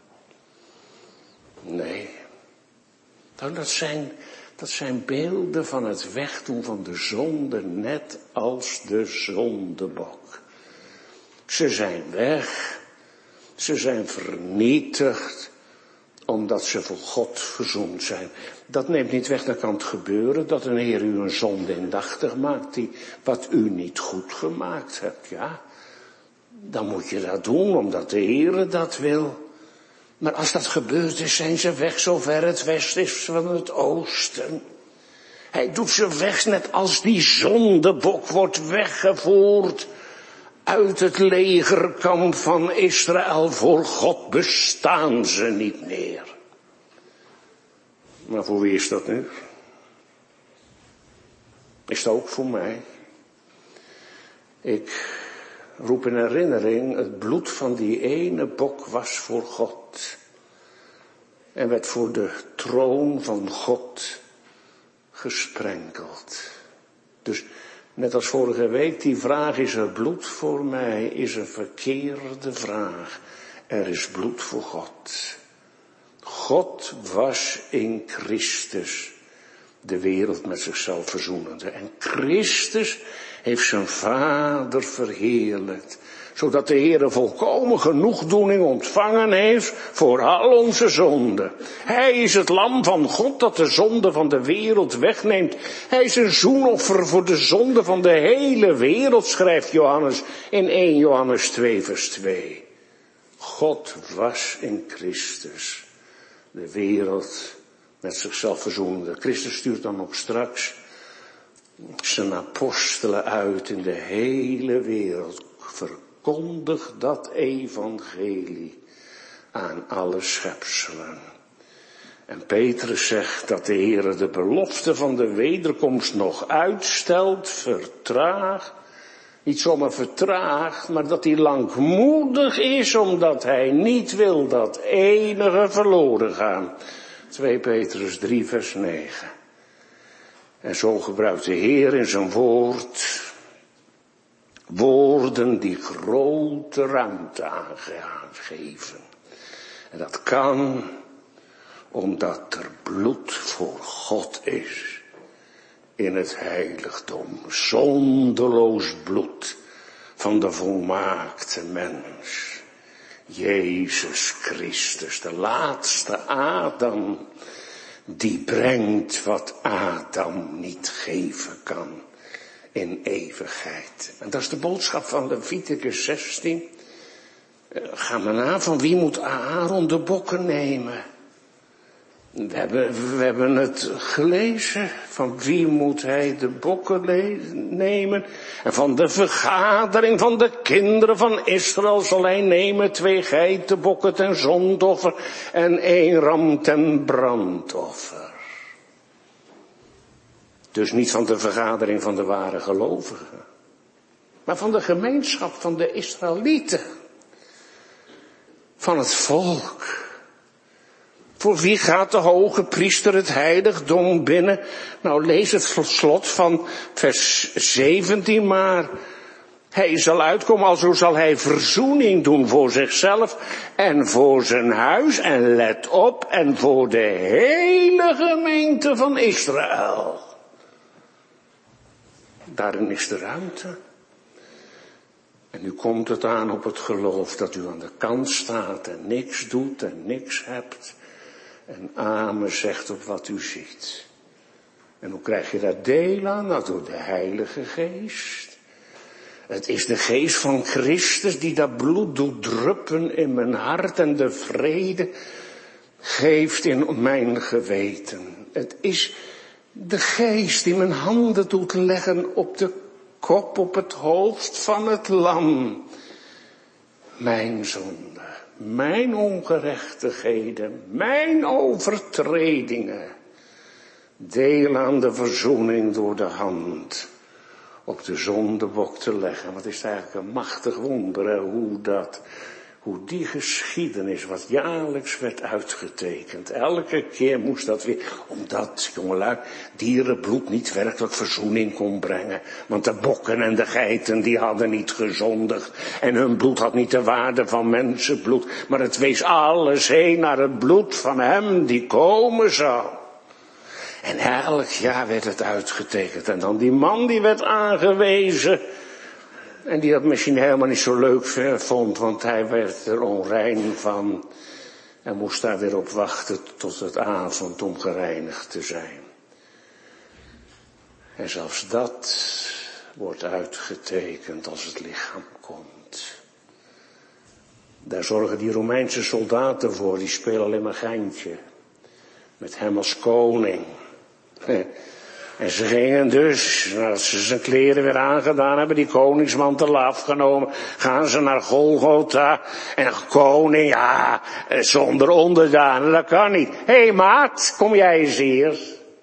Nee. Nou, dat zijn... Dat zijn beelden van het wegdoen van de zonde, net als de zondebok. Ze zijn weg, ze zijn vernietigd, omdat ze voor God verzoend zijn. Dat neemt niet weg, dat kan het gebeuren, dat een Heer u een zonde indachtig maakt, die wat u niet goed gemaakt hebt, ja. Dan moet je dat doen, omdat de Heer dat wil. Maar als dat gebeurd is, zijn ze weg zover het west is van het oosten. Hij doet ze weg, net als die zondebok wordt weggevoerd uit het legerkamp van Israël. Voor God bestaan ze niet meer. Maar voor wie is dat nu? Is dat ook voor mij? Ik roep in herinnering, het bloed van die ene bok was voor God. En werd voor de troon van God gesprenkeld. Dus net als vorige week, die vraag, is er bloed voor mij, is een verkeerde vraag. Er is bloed voor God. God was in Christus de wereld met zichzelf verzoenende. En Christus heeft zijn Vader verheerlijkt, zodat de Heere volkomen genoegdoening ontvangen heeft voor al onze zonden. Hij is het lam van God dat de zonde van de wereld wegneemt. Hij is een zoenoffer voor de zonde van de hele wereld, schrijft Johannes in eerste Johannes twee vers twee. God was in Christus de wereld met zichzelf verzoende. Christus stuurt dan ook straks zijn apostelen uit in de hele wereld. Verkondig dat evangelie aan alle schepselen. En Petrus zegt dat de Heere de belofte van de wederkomst nog uitstelt, vertraagt. Niet zomaar vertraagt, maar dat hij langmoedig is, omdat hij niet wil dat enige verloren gaan. twee Petrus drie vers negen. En zo gebruikt de Heer in zijn woord woorden die grote ruimte aangeven. En dat kan omdat er bloed voor God is in het heiligdom. Zonderloos bloed van de volmaakte mens. Jezus Christus, de laatste Adam, die brengt wat Adam niet geven kan in eeuwigheid. En dat is de boodschap van Leviticus zestien. Ga maar na, van wie moet Aaron de bokken nemen? We hebben, we hebben het gelezen, van wie moet hij de bokken nemen? En van de vergadering van de kinderen van Israël zal hij nemen twee geitenbokken ten zondoffer en één ram ten brandoffer. Dus niet van de vergadering van de ware gelovigen, maar van de gemeenschap van de Israëlieten, van het volk. Voor wie gaat de hoge priester het heiligdom binnen? Nou, lees het slot van vers zeventien maar. Hij zal uitkomen, alzo zal hij verzoening doen voor zichzelf en voor zijn huis. En let op, en voor de hele gemeente van Israël. Daarin is de ruimte. En nu komt het aan op het geloof dat u aan de kant staat en niks doet en niks hebt. En amen zegt op wat u ziet. En hoe krijg je daar deel aan? Nou, door de Heilige Geest. Het is de geest van Christus die dat bloed doet druppen in mijn hart en de vrede geeft in mijn geweten. Het is de geest die mijn handen doet leggen op de kop, op het hoofd van het lam. Mijn zonde, mijn ongerechtigheden, mijn overtredingen. Deel aan de verzoening door de hand op de zondebok te leggen. Wat is het eigenlijk een machtig wonder, hè? Hoe dat, hoe die geschiedenis wat jaarlijks werd uitgetekend. Elke keer moest dat weer, omdat, jongelui, dierenbloed niet werkelijk verzoening kon brengen. Want de bokken en de geiten, die hadden niet gezondigd. En hun bloed had niet de waarde van mensenbloed. Maar het wees alles heen naar het bloed van hem die komen zou. En elk jaar werd het uitgetekend. En dan die man die werd aangewezen. En die dat misschien helemaal niet zo leuk vond, want hij werd er onrein van. En moest daar weer op wachten tot het avond om gereinigd te zijn. En zelfs dat wordt uitgetekend als het lichaam komt. Daar zorgen die Romeinse soldaten voor, die spelen alleen maar geintje. Met hem als koning. En ze gingen dus, nadat ze zijn kleren weer aangedaan hebben, die koningsmantel afgenomen, gaan ze naar Golgotha. En koning, ja, zonder onderdanen, dat kan niet. Hé hey, maat, kom jij eens hier.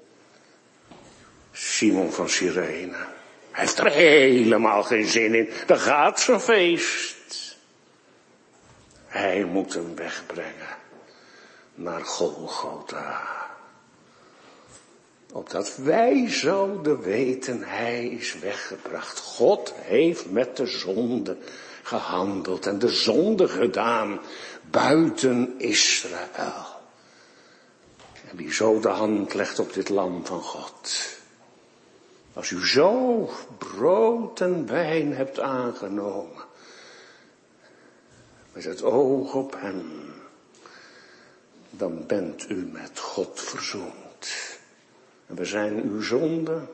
Simon van Cyrene. Hij heeft er helemaal geen zin in. Daar gaat zijn feest. Hij moet hem wegbrengen naar Golgotha. Opdat wij zouden weten, hij is weggebracht. God heeft met de zonde gehandeld en de zonde gedaan buiten Israël. En wie zo de hand legt op dit lam van God. Als u zo brood en wijn hebt aangenomen met het oog op hem, dan bent u met God verzoend. En we zijn uw zonden,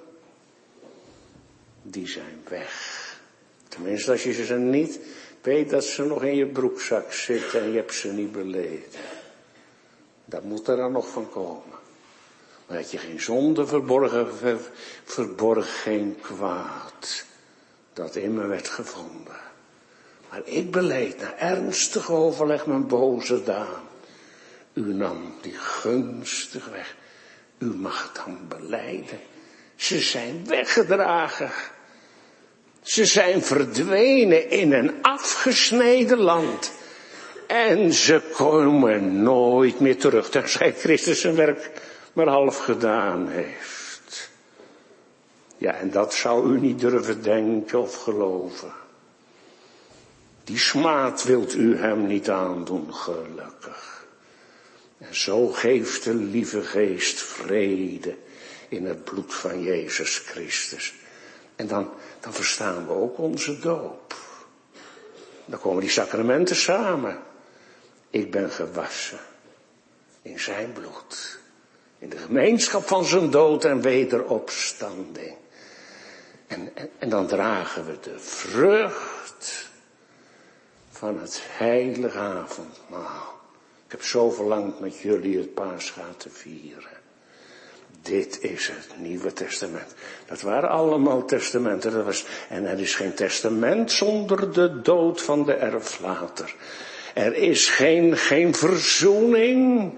die zijn weg. Tenminste, als je ze niet weet dat ze nog in je broekzak zitten en je hebt ze niet beleden. Dat moet er dan nog van komen. Maar dat je geen zonde verborgen, ver, verborg geen kwaad, dat in me werd gevonden. Maar ik beleed na ernstig overleg mijn boze daad. U nam die gunstig weg. U mag dan belijden. Ze zijn weggedragen. Ze zijn verdwenen in een afgesneden land. En ze komen nooit meer terug. Tenzij Christus zijn werk maar half gedaan heeft. Ja, en dat zou u niet durven denken of geloven. Die smaad wilt u hem niet aandoen, gelukkig. En zo geeft de lieve geest vrede in het bloed van Jezus Christus. En dan, dan verstaan we ook onze doop. Dan komen die sacramenten samen. Ik ben gewassen in zijn bloed. In de gemeenschap van zijn dood en wederopstanding. En, en, en dan dragen we de vrucht van het heilige avondmaal. Ik heb zo verlangd met jullie het Pascha te vieren. Dit is het Nieuwe Testament. Dat waren allemaal testamenten. Dat was, en er is geen testament zonder de dood van de erflater. Er is geen, geen verzoening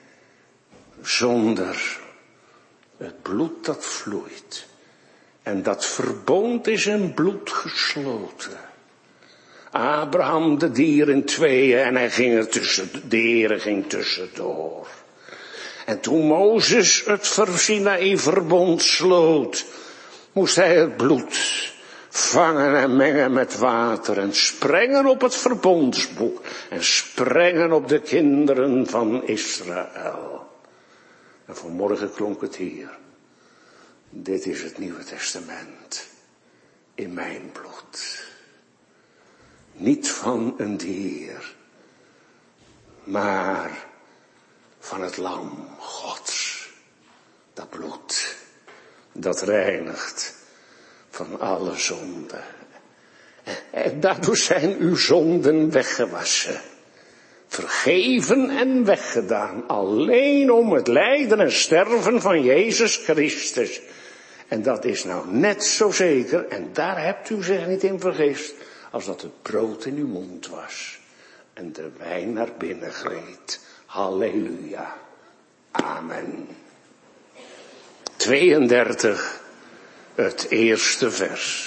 zonder het bloed dat vloeit. En dat verbond is in bloed gesloten. Abraham de dier in tweeën en hij ging er tussen, de Heere ging tussendoor. En toen Mozes het Sinaï-verbond sloot, moest hij het bloed vangen en mengen met water en sprengen op het verbondsboek en sprengen op de kinderen van Israël. En vanmorgen klonk het hier. Dit is het Nieuwe Testament in mijn bloed. Niet van een dier, maar van het lam Gods. Dat bloed, dat reinigt van alle zonden. En daardoor zijn uw zonden weggewassen. Vergeven en weggedaan. Alleen om het lijden en sterven van Jezus Christus. En dat is nou net zo zeker, en daar hebt u zich niet in vergist, als dat het brood in uw mond was. En de wijn naar binnen gleed. Halleluja. Amen. tweeëndertig, het eerste vers.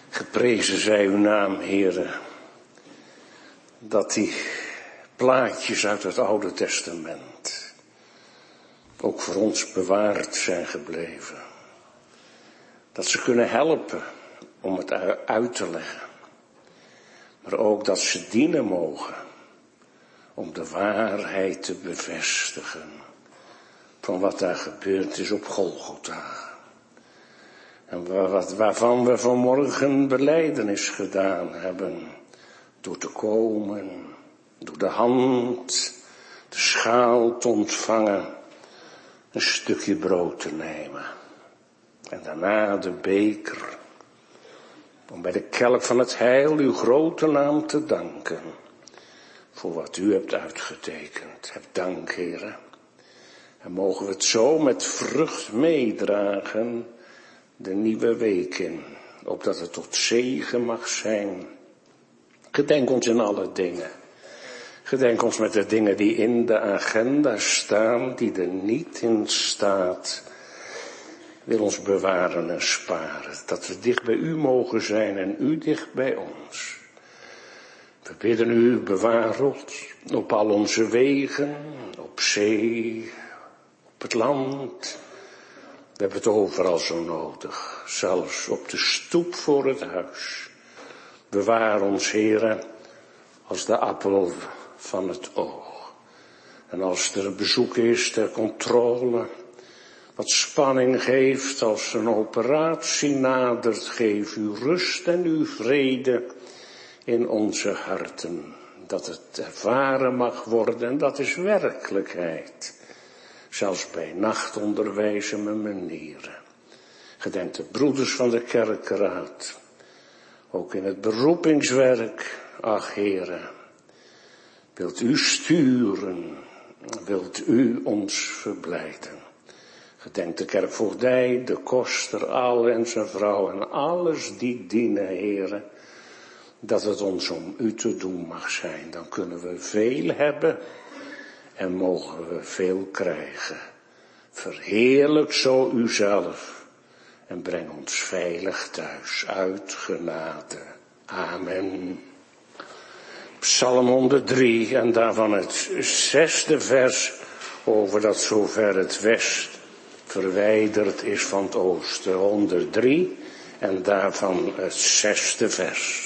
Geprezen zij uw naam, Heere, dat die plaatjes uit het Oude Testament ook voor ons bewaard zijn gebleven. Dat ze kunnen helpen om het uit te leggen. Maar ook dat ze dienen mogen om de waarheid te bevestigen van wat daar gebeurd is op Golgotha. En wat, waarvan we vanmorgen belijdenis gedaan hebben. Door te komen, door de hand, de schaal te ontvangen, een stukje brood te nemen. En daarna de beker, om bij de kelk van het heil uw grote naam te danken. Voor wat u hebt uitgetekend. Heb dank, Heere. En mogen we het zo met vrucht meedragen de nieuwe week in, opdat het tot zegen mag zijn. Gedenk ons in alle dingen. Gedenk ons met de dingen die in de agenda staan, die er niet in staat. Wil ons bewaren en sparen, dat we dicht bij u mogen zijn en u dicht bij ons. We bidden u, bewaar ons op al onze wegen, op zee, op het land. We hebben het overal zo nodig, zelfs op de stoep voor het huis. Bewaar ons, Heere, als de appel van het oog. En als er bezoek is ter controle, wat spanning geeft als een operatie nadert, geef u rust en uw vrede in onze harten. Dat het ervaren mag worden en dat is werkelijkheid. Zelfs bij nachtonderwijzen met manieren. Gedenk de broeders van de kerkraad. Ook in het beroepingswerk, ach Heere. Wilt u sturen, wilt u ons verblijden. Gedenk de kerkvoogdij, de koster, al en zijn vrouw en alles die dienen, Heere. Dat het ons om u te doen mag zijn. Dan kunnen we veel hebben en mogen we veel krijgen. Verheerlijk zo uzelf en breng ons veilig thuis uit genade. Amen. Psalm honderddrie en daarvan het zesde vers over dat zover het west verwijderd is van het oosten. honderddrie en daarvan het zesde vers.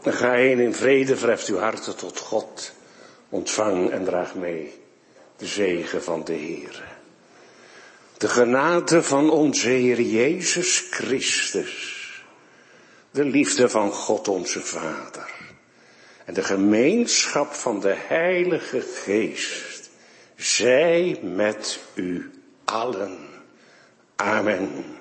Ga heen in vrede, verheft uw harten tot God. Ontvang en draag mee de zegen van de Heere. De genade van onze Heer Jezus Christus. De liefde van God onze Vader. En de gemeenschap van de Heilige Geest. Zij met u allen. Amen.